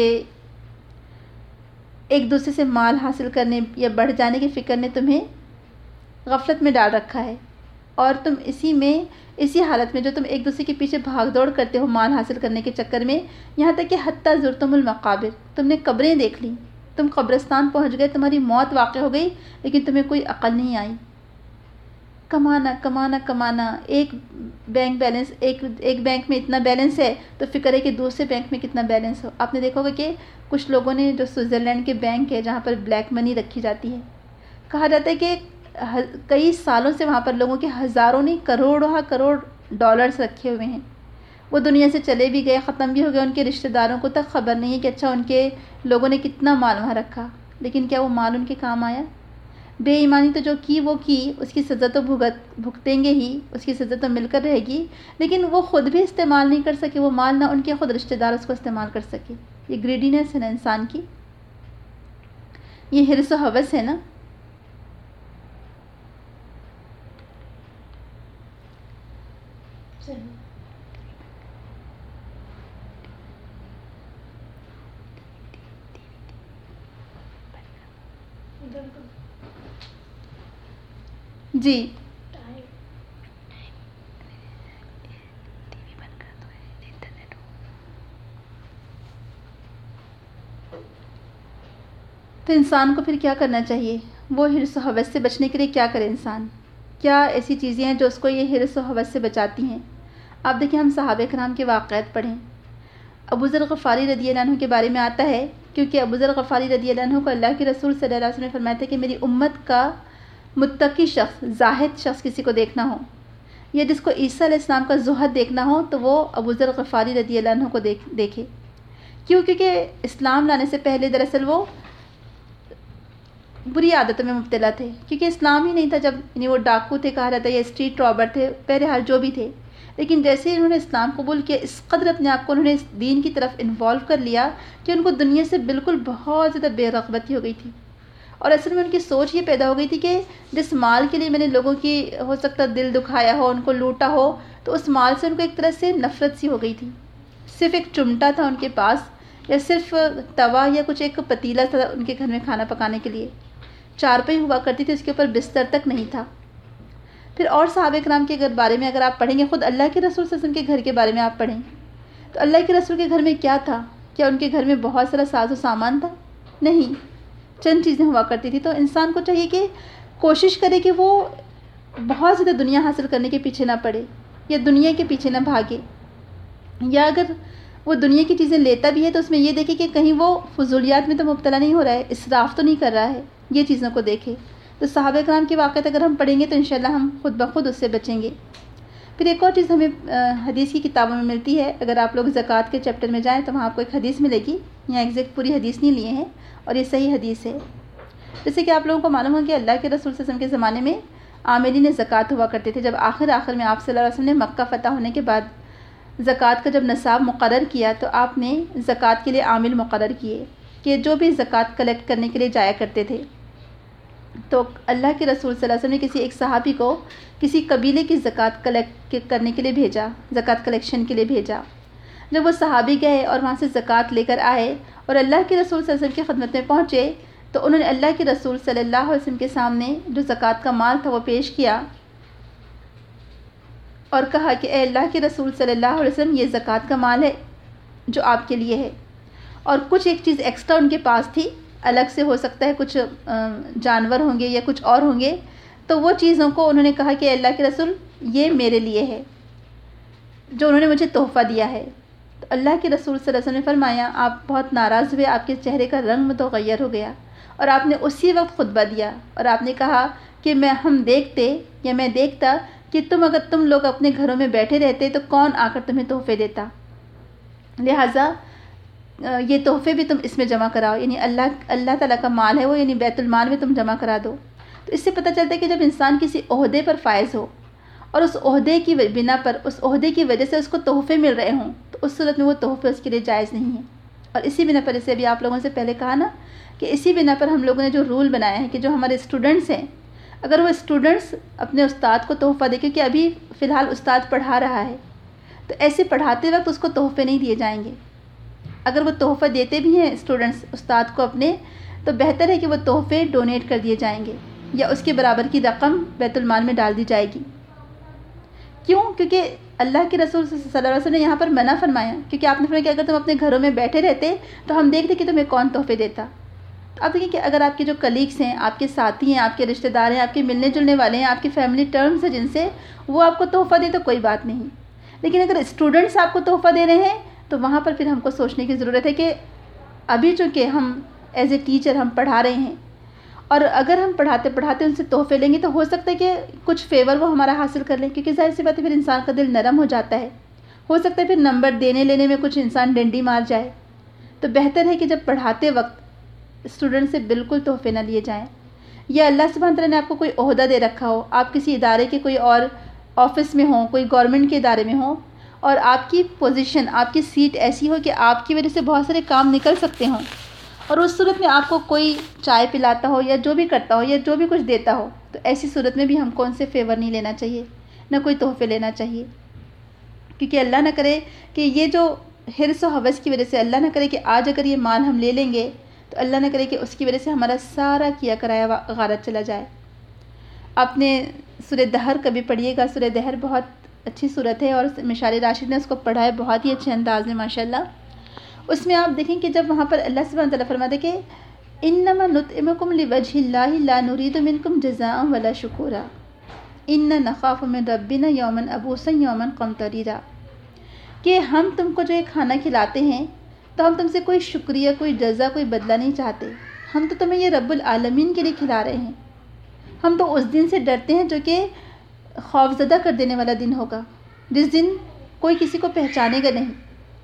ایک دوسرے سے مال حاصل کرنے یا بڑھ جانے کی فکر نے تمہیں غفلت میں ڈال رکھا ہے. اور تم اسی حالت میں جو تم ایک دوسرے کے پیچھے بھاگ دوڑ کرتے ہو مال حاصل کرنے کے چکر میں, یہاں تک کہ حتیٰ زرتم المقابر, تم نے قبریں دیکھ لیں, تم قبرستان پہنچ گئے, تمہاری موت واقع ہو گئی لیکن تمہیں کوئی عقل نہیں آئی. کمانا, ایک بینک میں اتنا بیلنس ہے تو فکر ہے کہ دوسرے بینک میں کتنا بیلنس ہو. آپ نے دیکھا ہوگا کہ کچھ لوگوں نے جو سوئٹزرلینڈ کے بینک ہے جہاں پر بلیک منی رکھی جاتی ہے, کہا جاتا ہے کہ کئی سالوں سے وہاں پر لوگوں کے ہزاروں نہیں کروڑ ڈالرز رکھے ہوئے ہیں. وہ دنیا سے چلے بھی گئے, ختم بھی ہو گئے, ان کے رشتہ داروں کو تک خبر نہیں ہے کہ اچھا ان کے لوگوں نے کتنا مال وہاں رکھا. لیکن کیا وہ مال ان کے کام آیا؟ بے ایمانی تو جو وہ کی اس کی سزا تو بھگتیں گے ہی, اس کی سزا تو مل کر رہے گی, لیکن وہ خود بھی استعمال نہیں کر سکے. وہ مال نہ ان کے خود رشتہ دار اس کو استعمال کر سکے. یہ گریڈینس ہے نا انسان کی, یہ حرص و ہوس ہے نا. جی تو انسان کو پھر کیا کرنا چاہیے؟ وہ حرص و ہوس سے بچنے کے لیے کیا کرے انسان؟ کیا ایسی چیزیں ہیں جو اس کو یہ حرص و ہوس سے بچاتی ہیں؟ آپ دیکھیں, ہم صحابہ کرام کے واقعات پڑھیں. ابو ذر غفاری رضی اللہ عنہ کے بارے میں آتا ہے, کیونکہ ابو ذر غفاری رضی اللہ عنہ کو اللہ کے رسول صلی اللہ علیہ وسلم نے فرمایا تھا کہ میری امت کا متقی شخص, زاہد شخص کسی کو دیکھنا ہو یا جس کو عیسیٰ علیہ السلام کا زہد دیکھنا ہو تو وہ ابو ذر غفاری رضی اللہ عنہ کو دیکھے. کیونکہ اسلام لانے سے پہلے دراصل وہ بری عادتوں میں مبتلا تھے, کیونکہ اسلام ہی نہیں تھا جب, یعنی وہ ڈاکو تھے کہا جاتا ہے یا اسٹریٹ رابر تھے, بہرحال جو بھی تھے. لیکن جیسے ہی انہوں نے اسلام قبول کیا, اس قدر اپنے آپ کو انہوں نے اس دین کی طرف انوالو کر لیا کہ ان کو دنیا سے بالکل بہت زیادہ بے رغبتی ہو گئی تھی. اور اصل میں ان کی سوچ یہ پیدا ہو گئی تھی کہ جس مال کے لیے میں نے لوگوں کی ہو سکتا دل دکھایا ہو, ان کو لوٹا ہو, تو اس مال سے ان کو ایک طرح سے نفرت سی ہو گئی تھی. صرف ایک چمٹا تھا ان کے پاس, یا صرف توا یا کچھ ایک پتیلا تھا ان کے گھر میں کھانا پکانے کے لیے, چارپائی ہوا کرتی تھی, اس کے اوپر بستر تک نہیں تھا. پھر اور صحابہ کرام کے بارے میں اگر آپ پڑھیں گے, خود اللہ کے رسول صلی اللہ علیہ وسلم کے گھر کے بارے میں آپ پڑھیں تو اللہ کے رسول کے گھر میں کیا تھا؟ کیا ان کے گھر میں بہت سارا ساز و سامان تھا؟ نہیں, چند چیزیں ہوا کرتی تھی. تو انسان کو چاہیے کہ کوشش کرے کہ وہ بہت زیادہ دنیا حاصل کرنے کے پیچھے نہ پڑے یا دنیا کے پیچھے نہ بھاگے, یا اگر وہ دنیا کی چیزیں لیتا بھی ہے تو اس میں یہ دیکھے کہ کہیں وہ فضولیات میں تو مبتلا نہیں ہو رہا ہے, اسراف تو نہیں کر رہا ہے. یہ چیزوں کو دیکھے. تو صحابہ کرام کے واقعات اگر ہم پڑھیں گے تو انشاءاللہ ہم خود بخود اس سے بچیں گے. پھر ایک اور چیز ہمیں حدیث کی کتابوں میں ملتی ہے. اگر آپ لوگ زکوٰۃ کے چیپٹر میں جائیں تو وہاں آپ کو ایک حدیث ملے گی. یہاں ایگزیکٹ پوری حدیث نہیں لیے ہیں اور یہ صحیح حدیث ہے. جیسے کہ آپ لوگوں کو معلوم ہو کہ اللہ کے رسول صلی اللہ علیہ وسلم کے زمانے میں عاملین زکوٰۃ ہوا کرتے تھے. جب آخر میں آپ صلی اللہ علیہ وسلم نے مکہ فتح ہونے کے بعد زکوٰۃ کا جب نصاب مقرر کیا تو آپ نے زکوٰۃ کے لیے عامل مقرر کیے کہ جو بھی زکوٰۃ کلیکٹ کرنے کے لیے جایا کرتے تھے. تو اللہ کے رسول صلی اللہ علیہ وسلم نے کسی ایک صحابی کو کسی قبیلے کی زکوٰۃ کلیکٹ کرنے کے لیے بھیجا، زکوٰۃ کلیکشن کے لیے بھیجا۔ جب وہ صحابی گئے اور وہاں سے زکوٰۃ لے کر آئے اور اللہ کے رسول صلی اللہ علیہ وسلم کی خدمت میں پہنچے تو انہوں نے اللہ کے رسول صلی اللہ علیہ وسلم کے سامنے جو زکوٰۃ کا مال تھا وہ پیش کیا اور کہا کہ اے اللہ کے رسول صلی اللہ علیہ وسلم، یہ زکوٰۃ کا مال ہے جو آپ کے لیے ہے۔ اور کچھ ایک چیز ایکسٹرا ان کے پاس تھی، الگ سے ہو سکتا ہے کچھ جانور ہوں گے یا کچھ اور ہوں گے، تو وہ چیزوں کو انہوں نے کہا کہ اللہ کے رسول یہ میرے لیے ہے جو انہوں نے مجھے تحفہ دیا ہے۔ تو اللہ کے رسول صلی اللہ علیہ وسلم نے فرمایا آپ بہت ناراض ہوئے، آپ کے چہرے کا رنگ متغیر ہو گیا اور آپ نے اسی وقت خطبہ دیا اور آپ نے کہا کہ میں دیکھتا کہ اگر تم لوگ اپنے گھروں میں بیٹھے رہتے تو کون آ کر تمہیں تحفے دیتا، لہٰذا یہ تحفے بھی تم اس میں جمع کراؤ، یعنی اللہ تعالیٰ کا مال ہے وہ، یعنی بیت المال میں تم جمع کرا دو۔ تو اس سے پتہ چلتا ہے کہ جب انسان کسی عہدے پر فائز ہو اور اس عہدے کی بنا پر، اس عہدے کی وجہ سے اس کو تحفے مل رہے ہوں تو اس صورت میں وہ تحفے اس کے لیے جائز نہیں ہیں۔ اور اسی بنا پر، اسے ابھی آپ لوگوں سے پہلے کہا نا کہ اسی بنا پر ہم لوگوں نے جو رول بنایا ہے کہ جو ہمارے اسٹوڈنٹس ہیں، اگر وہ اسٹوڈنٹس اپنے استاد کو تحفہ دے، کیونکہ ابھی فی الحال استاد پڑھا رہا ہے، تو ایسے پڑھاتے وقت اس کو تحفے نہیں دیے جائیں گے۔ اگر وہ تحفہ دیتے بھی ہیں اسٹوڈنٹس استاد کو اپنے، تو بہتر ہے کہ وہ تحفے ڈونیٹ کر دیے جائیں گے یا اس کے برابر کی رقم بیت المال میں ڈال دی جائے گی۔ کیوں؟ کیونکہ اللہ کے رسول صلی اللہ علیہ وسلم نے یہاں پر منع فرمایا، کیونکہ آپ نے فرمایا کہ اگر تم اپنے گھروں میں بیٹھے رہتے تو ہم دیکھتے کہ تمہیں کون تحفے دیتا۔ تو آپ دیکھیں کہ اگر آپ کے جو کلیگس ہیں، آپ کے ساتھی ہیں، آپ کے رشتہ دار ہیں، آپ کے ملنے جلنے والے ہیں، آپ کے فیملی ٹرمز ہیں جن سے، وہ آپ کو تحفہ دے تو کوئی بات نہیں، لیکن اگر اسٹوڈنٹس آپ کو تحفہ دے رہے ہیں تو وہاں پر پھر ہم کو سوچنے کی ضرورت ہے کہ ابھی چونکہ ہم ایز اے ٹیچر ہم پڑھا رہے ہیں اور اگر ہم پڑھاتے پڑھاتے ان سے تحفے لیں گے تو ہو سکتا ہے کہ کچھ فیور وہ ہمارا حاصل کر لیں، کیونکہ ظاہر سی بات ہے پھر انسان کا دل نرم ہو جاتا ہے، ہو سکتا ہے پھر نمبر دینے لینے میں کچھ انسان ڈنڈی مار جائے۔ تو بہتر ہے کہ جب پڑھاتے وقت اسٹوڈنٹ سے بالکل تحفے نہ لیے جائیں، یا اللہ سبحانہ تعالیٰ نے آپ کو کوئی عہدہ دے رکھا ہو، آپ کسی ادارے کے کوئی اور آفس میں ہوں، کوئی گورنمنٹ کے ادارے میں ہوں اور آپ کی پوزیشن، آپ کی سیٹ ایسی ہو کہ آپ کی وجہ سے بہت سارے کام نکل سکتے ہوں، اور اس صورت میں آپ کو کوئی چائے پلاتا ہو یا جو بھی کرتا ہو یا جو بھی کچھ دیتا ہو، تو ایسی صورت میں بھی ہم کو ان سے فیور نہیں لینا چاہیے، نہ کوئی تحفے لینا چاہیے، کیونکہ اللہ نہ کرے کہ یہ جو حرص و حوث کی وجہ سے، اللہ نہ کرے کہ آج اگر یہ مال ہم لے لیں گے تو اللہ نہ کرے کہ اس کی وجہ سے ہمارا سارا کیا کرایا غارت چلا جائے۔ آپ نے سورہ دہر کبھی پڑھیے گا، سورہ دہر بہت اچھی صورت ہے اور مشال راشد نے اس کو پڑھا ہے بہت ہی اچھے انداز میں ماشاءاللہ۔ اس میں آپ دیکھیں کہ جب وہاں پر اللہ سبحانہ تعالیٰ فرماتے کہ انما نطعمکم لوجہ اللہ لا نرید منکم جزاء ولا شکورا انا نخاف من ربنا یوما عبوسا یوما قمطریرا، کہ ہم تم کو جو یہ کھانا کھلاتے ہیں تو ہم تم سے کوئی شکریہ، کوئی جزا، کوئی بدلہ نہیں چاہتے، ہم تو تمہیں یہ رب العالمین کے لیے کھلا رہے ہیں، ہم تو اس دن سے ڈرتے ہیں جو کہ خوف زدہ کر دینے والا دن ہوگا، جس دن کوئی کسی کو پہچانے گا نہیں۔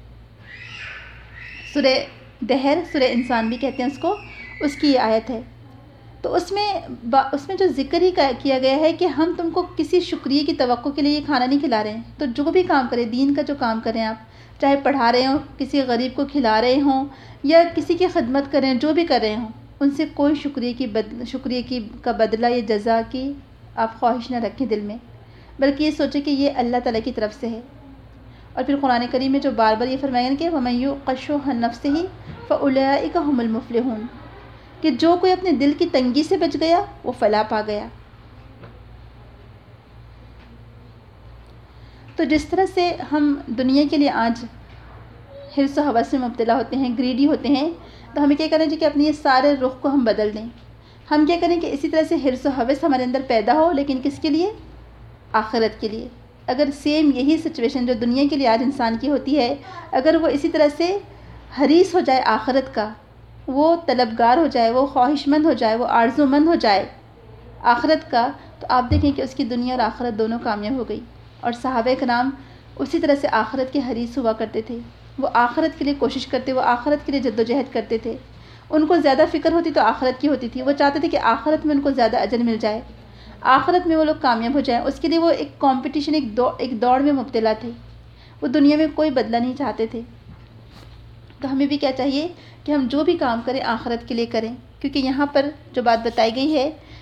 سورہ دہر، سورہ انسان بھی کہتے ہیں اس کو، اس کی یہ آیت ہے۔ تو اس میں جو ذکر ہی کیا گیا ہے کہ ہم تم کو کسی شکریہ کی توقع کے لیے یہ کھانا نہیں کھلا رہے ہیں، تو جو بھی کام کریں، دین کا جو کام کریں آپ، چاہے پڑھا رہے ہوں، کسی غریب کو کھلا رہے ہوں یا کسی کی خدمت کریں، جو بھی کر رہے ہوں، ان سے کوئی شکریہ کا بدلہ یا جزا کی آپ خواہش نہ رکھیں دل میں، بلکہ یہ سوچیں کہ یہ اللہ تعالیٰ کی طرف سے ہے۔ اور پھر قرآن کریم میں جو بار بار یہ فرمایا کہ وَمَن یُوقَ شُحَّ نَفْسِهِ فَأُولَٰئِکَ هُمُ الْمُفْلِحُونَ، کہ جو کوئی اپنے دل کی تنگی سے بچ گیا وہ فلاح پا گیا۔ تو جس طرح سے ہم دنیا کے لیے آج حرص و حوث میں مبتلا ہوتے ہیں، گریڈی ہوتے ہیں، تو ہمیں کیا کرنا چاہیے کہ اپنے یہ سارے رخ کو ہم بدل دیں۔ ہم کیا کریں کہ اسی طرح سے حرص و حوث ہمارے اندر پیدا ہو، لیکن کس کے لیے؟ آخرت کے لیے۔ اگر سیم یہی سچویشن جو دنیا کے لیے آج انسان کی ہوتی ہے، اگر وہ اسی طرح سے حریص ہو جائے آخرت کا، وہ طلبگار ہو جائے، وہ خواہش مند ہو جائے، وہ آرزو مند ہو جائے آخرت کا، تو آپ دیکھیں کہ اس کی دنیا اور آخرت دونوں کامیاب ہو گئی۔ اور صحابہ کرام اسی طرح سے آخرت کے حریص ہوا کرتے تھے، وہ آخرت کے لیے کوشش کرتے، وہ آخرت کے لیے جد و جہد کرتے تھے، ان کو زیادہ فکر ہوتی تو آخرت کی ہوتی تھی، وہ چاہتے تھے کہ آخرت میں ان کو زیادہ اجر مل جائے، آخرت میں وہ لوگ کامیاب ہو جائیں، اس کے لیے وہ ایک کمپٹیشن، ایک دوڑ میں مبتلا تھے، وہ دنیا میں کوئی بدلہ نہیں چاہتے تھے۔ تو ہمیں بھی کیا چاہیے کہ ہم جو بھی کام کریں آخرت کے لیے کریں، کیونکہ یہاں پر جو بات بتائی گئی ہے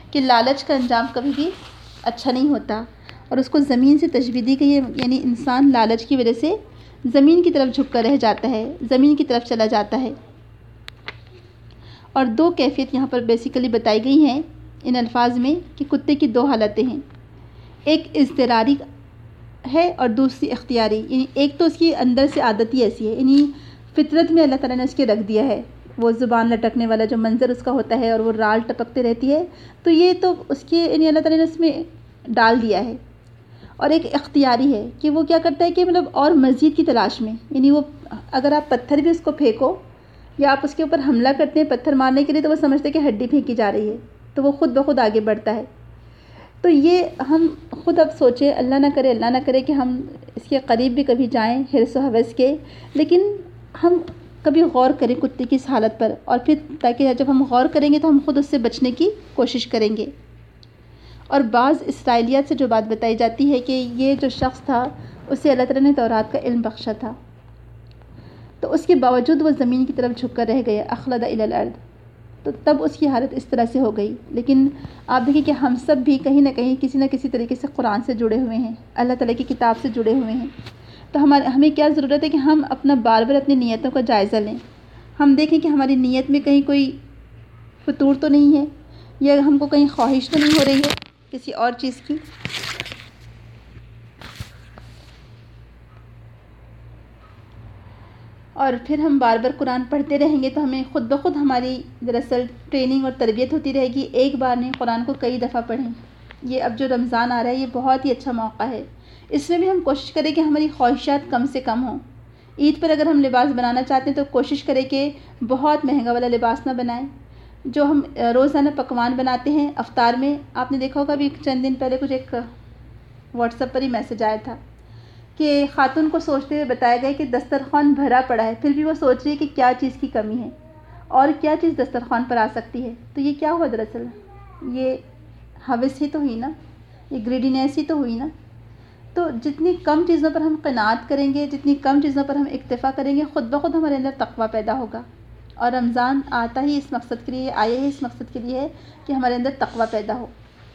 کہ لالچ کا انجام کبھی بھی اچھا نہیں ہوتا، اور اس کو زمین سے تشبیہ دی گئی ہے، یعنی انسان لالچ کی وجہ سے زمین کی طرف جھک کر رہ جاتا ہے، زمین کی طرف چلا جاتا ہے۔ اور دو کیفیت یہاں پر بیسیکلی بتائی گئی ہیں ان الفاظ میں کہ کتے کی دو حالتیں ہیں، ایک اضطراری ہے اور دوسری اختیاری، یعنی ایک تو اس کی اندر سے عادت ہی ایسی ہے، یعنی فطرت میں اللہ تعالیٰ نے اس کے رکھ دیا ہے، وہ زبان لٹکنے والا جو منظر اس کا ہوتا ہے اور وہ رال ٹپکتے رہتی ہے، تو یہ تو اس کے یعنی اللہ تعالیٰ نے اس میں ڈال دیا ہے۔ اور ایک اختیاری ہے کہ وہ کیا کرتا ہے کہ مطلب اور مزید کی تلاش میں، یعنی وہ اگر آپ پتھر بھی اس کو پھینکو یا آپ اس کے اوپر حملہ کرتے ہیں پتھر مارنے کے لیے، تو وہ سمجھتے ہیں کہ ہڈی پھینکی جا رہی ہے، تو وہ خود بخود آگے بڑھتا ہے۔ تو یہ ہم خود اب سوچیں، اللہ نہ کرے کہ ہم اس کے قریب بھی کبھی جائیں حرص و حوث کے، لیکن ہم کبھی غور کریں کتے کی اس حالت پر، اور پھر تاکہ جب ہم غور کریں گے تو ہم خود اس سے بچنے کی کوشش کریں گے۔ اور بعض اسرائیلیات سے جو بات بتائی جاتی ہے کہ یہ جو شخص تھا اسے اللہ تعالیٰ نے تورات کا علم بخشا تھا، تو اس کے باوجود وہ زمین کی طرف جھک کر رہ گئے، اخلد الی الارض، تو تب اس کی حالت اس طرح سے ہو گئی۔ لیکن آپ دیکھیں کہ ہم سب بھی کہیں نہ کہیں کسی نہ کسی طریقے سے قرآن سے جڑے ہوئے ہیں، اللہ تعالیٰ کی کتاب سے جڑے ہوئے ہیں، تو ہمیں کیا ضرورت ہے کہ ہم اپنا بار بار اپنی نیتوں کا جائزہ لیں، ہم دیکھیں کہ ہماری نیت میں کہیں کوئی فطور تو نہیں ہے، یا ہم کو کہیں خواہش تو نہیں ہو رہی ہے کسی اور چیز کی۔ اور پھر ہم بار بار قرآن پڑھتے رہیں گے تو ہمیں خود بخود ہماری دراصل ٹریننگ اور تربیت ہوتی رہے گی، ایک بار نہیں قرآن کو کئی دفعہ پڑھیں۔ یہ اب جو رمضان آ رہا ہے یہ بہت ہی اچھا موقع ہے، اس میں بھی ہم کوشش کریں کہ ہماری خواہشات کم سے کم ہوں۔ عید پر اگر ہم لباس بنانا چاہتے ہیں تو کوشش کریں کہ بہت مہنگا والا لباس نہ بنائیں۔ جو ہم روزانہ پکوان بناتے ہیں افطار میں، آپ نے دیکھا ہوگا ابھی چند دن پہلے کچھ ایک واٹس ایپ پر ہی میسج آیا تھا کہ خاتون کو سوچتے ہوئے بتایا گیا کہ دسترخوان بھرا پڑا ہے، پھر بھی وہ سوچ رہی ہے کہ کیا چیز کی کمی ہے اور کیا چیز دسترخوان پر آ سکتی ہے۔ تو یہ کیا ہوا دراصل؟ یہ ہوس ہی تو ہوئی نا، یہ گریڈینیس ہی تو ہوئی نا۔ تو جتنی کم چیزوں پر ہم قناعت کریں گے، جتنی کم چیزوں پر ہم اکتفا کریں گے، خود بخود ہمارے اندر تقویٰ پیدا ہوگا۔ اور رمضان آتا ہی اس مقصد کے لیے، آیا ہی اس مقصد کے لیے ہے کہ ہمارے اندر تقویٰ پیدا ہو۔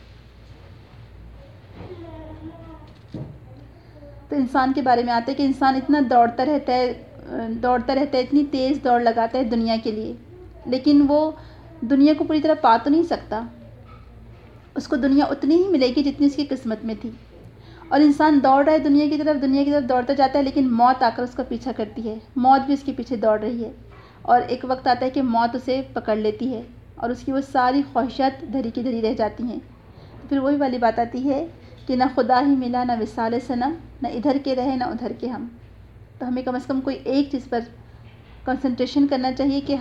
تو انسان کے بارے میں آتا ہے کہ انسان اتنا دوڑتا رہتا ہے، اتنی تیز دوڑ لگاتا ہے دنیا کے لیے، لیکن وہ دنیا کو پوری طرح پا تو نہیں سکتا، اس کو دنیا اتنی ہی ملے گی جتنی اس کی قسمت میں تھی۔ اور انسان دوڑ رہا ہے دنیا کی طرف دوڑتا جاتا ہے، لیکن موت آ کر اس کا پیچھا کرتی ہے، موت بھی اس کے پیچھے دوڑ رہی ہے، اور ایک وقت آتا ہے کہ موت اسے پکڑ لیتی ہے اور اس کی وہ ساری خواہشات دھری کی دھری رہ جاتی ہیں۔ پھر وہی والی بات آتی ہے کہ نہ خدا ہی ملا، نہ وصال صنم، نہ ادھر کے رہے نہ ادھر کے ہم۔ تو ہمیں کم از کم کوئی ایک چیز پر کنسنٹریشن کرنا چاہیے کہ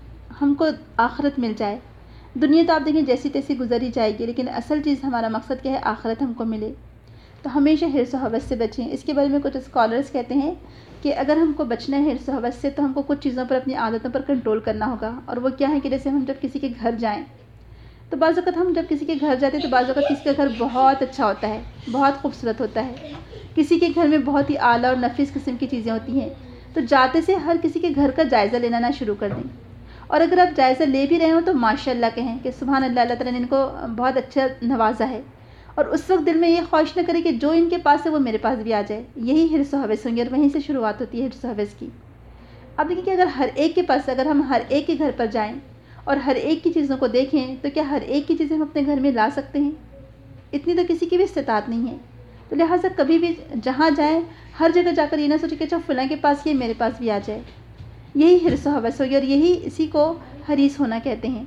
ہم کو آخرت مل جائے۔ دنیا تو آپ دیکھیں جیسی تیسی گزر ہی جائے گی، لیکن اصل چیز ہمارا مقصد کیا ہے؟ آخرت ہم کو ملے۔ تو ہمیشہ حرص و حوث سے بچیں۔ اس کے بارے میں کچھ اسکالرز کہتے ہیں کہ اگر ہم کو بچنا ہے حرص و حوث سے تو ہم کو کچھ چیزوں پر، اپنی عادتوں پر کنٹرول کرنا ہوگا، اور وہ کیا ہے کہ جیسے ہم جب کسی کے گھر جائیں تو بعض اوقات ہم جب کسی کے گھر جاتے ہیں تو بعض اوقات کسی کا گھر بہت اچھا ہوتا ہے، بہت خوبصورت ہوتا ہے، کسی کے گھر میں بہت ہی اعلیٰ اور نفیس قسم کی چیزیں ہوتی ہیں، تو جاتے سے ہر کسی کے گھر کا جائزہ لینا نہ شروع کر دیں، اور اگر آپ جائزہ لے بھی رہے ہوں تو ماشاء اللہ کہیں کہ سبحان اللہ، اللہ تعالیٰ نے ان کو بہت اچھا نوازا ہے، اور اس وقت دل میں یہ خواہش نہ کرے کہ جو ان کے پاس ہے وہ میرے پاس بھی آ جائے۔ یہی حرص و حوث ہوگی، اور وہیں سے شروعات ہوتی ہے حرص و حوث کی۔ اب دیکھیں کہ اگر ہر ایک کے پاس، اگر ہم ہر ایک کے گھر پر جائیں اور ہر ایک کی چیزوں کو دیکھیں تو کیا ہر ایک کی چیزیں ہم اپنے گھر میں لا سکتے ہیں؟ اتنی تو کسی کی بھی استطاعت نہیں ہے۔ تو لہٰذا کبھی بھی جہاں جائیں ہر جگہ جا کر یہ نہ سوچیں کہ اچھا فلاں کے پاس یہ میرے پاس بھی آ جائے۔ یہی حرص و حوث ہوگی، اور یہی اسی کو حریص ہونا کہتے ہیں۔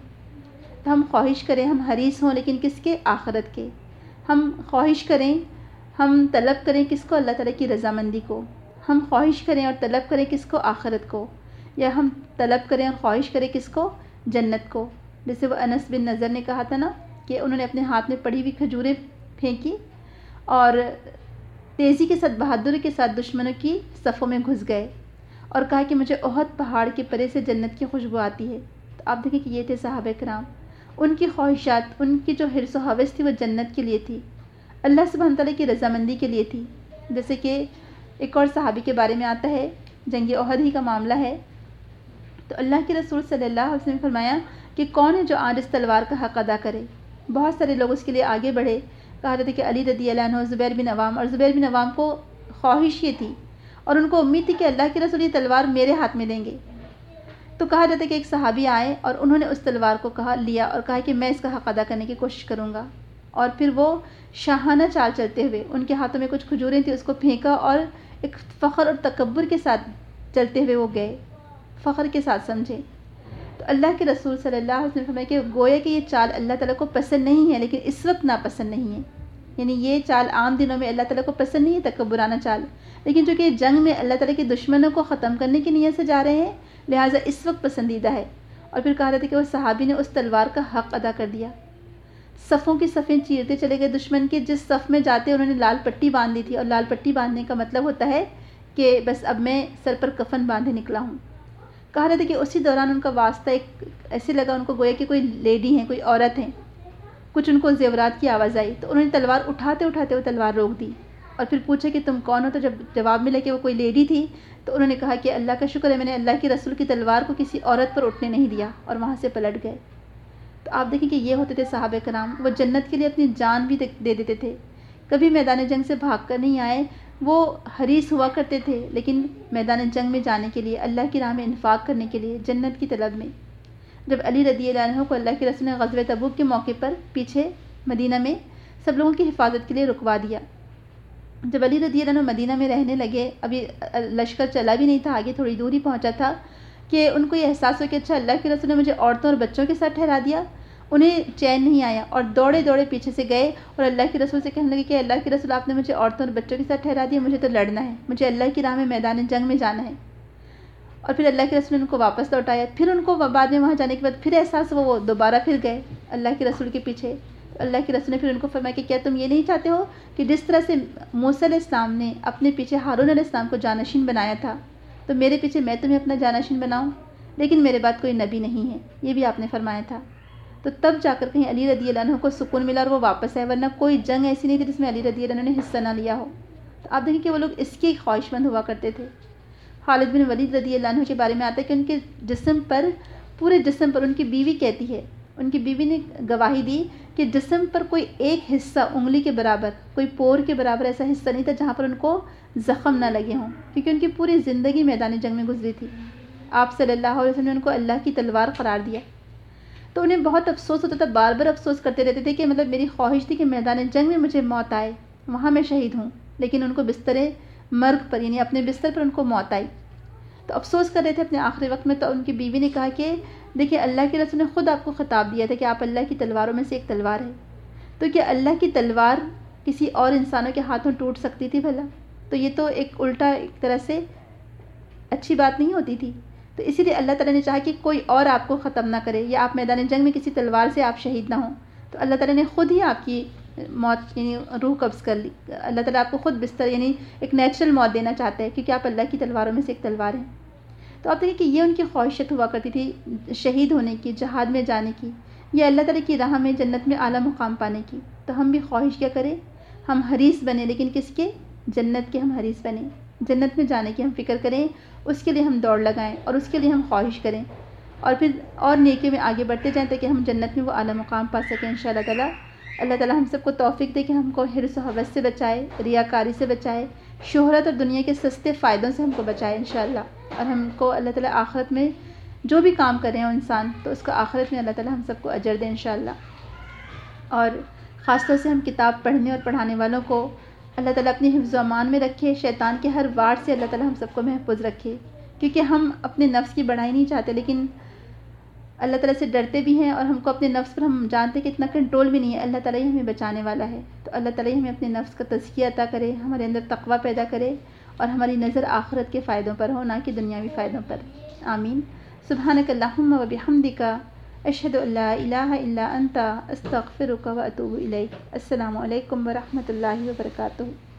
تو ہم خواہش کریں، ہم حریص ہوں، لیکن کس کے؟ آخرت کے۔ ہم خواہش کریں، ہم طلب کریں کس کو؟ اللہ تعالیٰ کی رضامندی کو۔ ہم خواہش کریں اور طلب کریں کس کو؟ آخرت کو۔ یا ہم طلب کریں اور خواہش کریں کس کو؟ جنت کو۔ جیسے وہ انس بن نضر نے کہا تھا نا کہ انہوں نے اپنے ہاتھ میں پڑی ہوئی کھجوریں پھینکی اور تیزی کے ساتھ، بہادری کے ساتھ دشمنوں کی صفوں میں گھس گئے، اور کہا کہ مجھے احد پہاڑ کے پرے سے جنت کی خوشبو آتی ہے۔ تو آپ دیکھیں کہ یہ تھے صحابہ کرام، ان کی خواہشات، ان کی جو حرص و حوث تھی وہ جنت کے لیے تھی، اللہ سبحانہ تعالیٰ کی رضامندی کے لیے تھی۔ جیسے کہ ایک اور صحابی کے بارے میں آتا ہے، جنگ احد ہی کا معاملہ ہے، تو اللہ کے رسول صلی اللہ علیہ وسلم نے فرمایا کہ کون ہے جو آج اس تلوار کا حق ادا کرے؟ بہت سارے لوگ اس کے لیے آگے بڑھے. کہا جاتا ہے کہ علی رضی اللہ عنہ، زبیر بن عوام، اور زبیر بن عوام کو خواہش یہ تھی اور ان کو امید تھی کہ اللہ کے رسول یہ تلوار میرے ہاتھ میں دیں گے. تو کہا جاتا ہے کہ ایک صحابی آئے اور انہوں نے اس تلوار کو لیا اور کہا کہ میں اس کا حق ادا کرنے کی کوشش کروں گا. اور پھر وہ شاہانہ چال چلتے ہوئے، ان کے ہاتھوں میں کچھ کھجوریں تھیں، اس کو پھینکا اور ایک فخر اور تکبر کے ساتھ چلتے ہوئے وہ گئے، فخر کے ساتھ سمجھے. تو اللہ کے رسول صلی اللہ علیہ وسلم نے فرمایا کہ گویا کہ یہ چال اللہ تعالیٰ کو پسند نہیں ہے، لیکن اس وقت ناپسند نہیں ہے. یعنی یہ چال عام دنوں میں اللہ تعالیٰ کو پسند نہیں ہے، تکبرانہ چال، لیکن چونکہ جنگ میں اللہ تعالیٰ کے دشمنوں کو ختم کرنے کی نیت سے جا رہے ہیں، لہٰذا اس وقت پسندیدہ ہے. اور پھر کہا جاتا ہے کہ وہ صحابی نے اس تلوار کا حق ادا کر دیا. صفوں کی صفیں چیرتے چلے گئے دشمن کے. جس صف میں جاتے انہوں نے لال پٹی باندھ دی تھی، اور لال پٹی باندھنے کا مطلب ہوتا ہے کہ بس اب میں سر پر کفن باندھے نکلا ہوں. کہا جاتا ہے کہ اسی دوران ان کا واسطہ ایک ایسے لگا ان کو گویا کہ کوئی لیڈی ہیں، کوئی عورت ہیں. کچھ ان کو زیورات کی آواز آئی تو انہوں نے تلوار اٹھاتے اٹھاتے وہ تلوار روک دی اور پھر پوچھا کہ تم کون ہو. تو جب جواب ملا کہ وہ کوئی لیڈی تھی تو انہوں نے کہا کہ اللہ کا شکر ہے، میں نے اللہ کے رسول کی تلوار کو کسی عورت پر اٹھنے نہیں دیا، اور وہاں سے پلٹ گئے. تو آپ دیکھیں کہ یہ ہوتے تھے صحابہ کرام. وہ جنت کے لیے اپنی جان بھی دے دیتے تھے. کبھی میدان جنگ سے بھاگ کر نہیں آئے. وہ حریص ہوا کرتے تھے لیکن میدان جنگ میں جانے کے لیے، اللہ کی راہ میں انفاق کرنے کے لیے، جنت کی طلب میں. جب علی رضی اللہ عنہ کو اللہ کے رسول نے غزوہ تبوک کے موقع پر پیچھے مدینہ میں سب لوگوں کی حفاظت کے لیے رکوا دیا. جب علی رضی اللہ عنہ مدینہ میں رہنے لگے، ابھی لشکر چلا بھی نہیں تھا، آگے تھوڑی دور ہی پہنچا تھا، کہ ان کو یہ احساس ہو کہ اچھا اللہ کے رسول نے مجھے عورتوں اور بچوں کے ساتھ ٹھہرا دیا. انہیں چین نہیں آیا اور دوڑے دوڑے پیچھے سے گئے اور اللہ کے رسول سے کہنے لگے کہ اللہ کے رسول آپ نے مجھے عورتوں اور بچوں کے ساتھ ٹھہرا دیا، مجھے تو لڑنا ہے، مجھے اللہ کی راہ میں میدان جنگ میں جانا ہے. اور پھر اللہ کے رسول نے ان کو واپس لوٹایا. پھر ان کو بعد میں وہاں جانے کے بعد پھر احساس ہوا، وہ دوبارہ پھر گئے اللہ کے رسول کے پیچھے. اللہ کے رسول نے پھر ان کو فرمایا کہ کیا تم یہ نہیں چاہتے ہو کہ جس طرح سے موسیٰ علیہ السلام نے اپنے پیچھے ہارون علیہ السلام کو جانشین بنایا تھا، تو میرے پیچھے میں تمہیں اپنا جانشین بناؤں، لیکن میرے بعد کوئی نبی نہیں ہے، یہ بھی آپ نے فرمایا تھا. تو تب جا کر کہیں علی رضی اللہ عنہ کو سکون ملا اور وہ واپس آئے، ورنہ کوئی جنگ ایسی نہیں تھی جس میں علی رضی اللہ عنہ نے حصہ نہ لیا ہو. تو آپ دیکھیں کہ وہ لوگ اس کے خواہش مند ہوا کرتے تھے. خالد بن ولید رضی اللہ عنہ کے بارے میں آتا ہے کہ ان کے جسم پر، پورے جسم پر، ان کی بیوی کہتی ہے، ان کی بیوی نے گواہی دی کہ جسم پر کوئی ایک حصہ انگلی کے برابر، کوئی پور کے برابر ایسا حصہ نہیں تھا جہاں پر ان کو زخم نہ لگے ہوں، کیونکہ ان کی پوری زندگی میدان جنگ میں گزری تھی. آپ صلی اللہ علیہ وسلم نے ان کو اللہ کی تلوار قرار دیا. تو انہیں بہت افسوس ہوتا تھا، بار بار افسوس کرتے رہتے تھے کہ مطلب میری خواہش تھی کہ میدان جنگ میں مجھے موت آئے، وہاں میں شہید ہوں، لیکن ان کو بستر مرگ پر، یعنی اپنے بستر پر ان کو موت آئی. تو افسوس کر رہے تھے اپنے آخری وقت میں. تو ان کی بیوی نے کہا کہ دیکھیں اللہ کے رسول نے خود آپ کو خطاب دیا تھا کہ آپ اللہ کی تلواروں میں سے ایک تلوار ہے، تو کیا اللہ کی تلوار کسی اور انسانوں کے ہاتھوں ٹوٹ سکتی تھی بھلا؟ تو یہ تو ایک الٹا ایک طرح سے اچھی بات نہیں ہوتی تھی. تو اسی لیے اللہ تعالیٰ نے چاہا کہ کوئی اور آپ کو ختم نہ کرے، یا آپ میدان جنگ میں کسی تلوار سے آپ شہید نہ ہوں. تو اللہ تعالیٰ نے خود ہی آپ کی موت یعنی روح قبض کر لی. اللہ تعالیٰ آپ کو خود بستر یعنی ایک نیچرل موت دینا چاہتا ہے، کیونکہ آپ اللہ کی تلواروں میں سے ایک تلوار ہیں. تو آپ دیکھیں کہ یہ ان کی خواہشت ہوا کرتی تھی، شہید ہونے کی، جہاد میں جانے کی، یا اللہ تعالیٰ کی راہ میں جنت میں اعلیٰ مقام پانے کی. تو ہم بھی خواہش کیا کریں، ہم حریص بنیں، لیکن کس کے؟ جنت کے ہم حریص بنیں، جنت میں جانے کی ہم فکر کریں، اس کے لیے ہم دوڑ لگائیں اور اس کے لیے ہم خواہش کریں، اور پھر اور نیکیوں میں آگے بڑھتے جائیں تاکہ ہم جنت میں وہ اعلیٰ مقام پا سکیں انشاءاللہ تعالیٰ. اللہ تعالیٰ ہم سب کو توفیق دے کہ ہم کو حرص و حوث سے بچائے، ریاکاری سے بچائے، شہرت اور دنیا کے سستے فائدوں سے ہم کو بچائے انشاءاللہ. اور ہم کو اللہ تعالیٰ آخرت میں جو بھی کام کر رہے ہیں انسان، تو اس کا آخرت میں اللہ تعالیٰ ہم سب کو اجر دے انشاءاللہ. اور خاص طور سے ہم کتاب پڑھنے اور پڑھانے والوں کو اللہ تعالیٰ اپنی حفظ و امان میں رکھے، شیطان کے ہر وار سے اللہ تعالیٰ ہم سب کو محفوظ رکھے، کیونکہ ہم اپنے نفس کی بڑائی نہیں چاہتے، لیکن اللہ تعالیٰ سے ڈرتے بھی ہیں، اور ہم کو اپنے نفس پر ہم جانتے کہ اتنا کنٹرول بھی نہیں ہے. اللہ تعالیٰ ہی ہمیں بچانے والا ہے. تو اللہ تعالیٰ ہی ہمیں اپنے نفس کا تزکیہ عطا کرے، ہمارے اندر تقویٰ پیدا کرے، اور ہماری نظر آخرت کے فائدوں پر ہو، نہ کہ دنیاوی فائدوں پر. آمین. سبحانک اللہم و بحمدک، اشہد ان لا الہ الا انت، استغفرک و اتوب الیک. السلام علیکم ورحمۃ اللہ وبرکاتہ.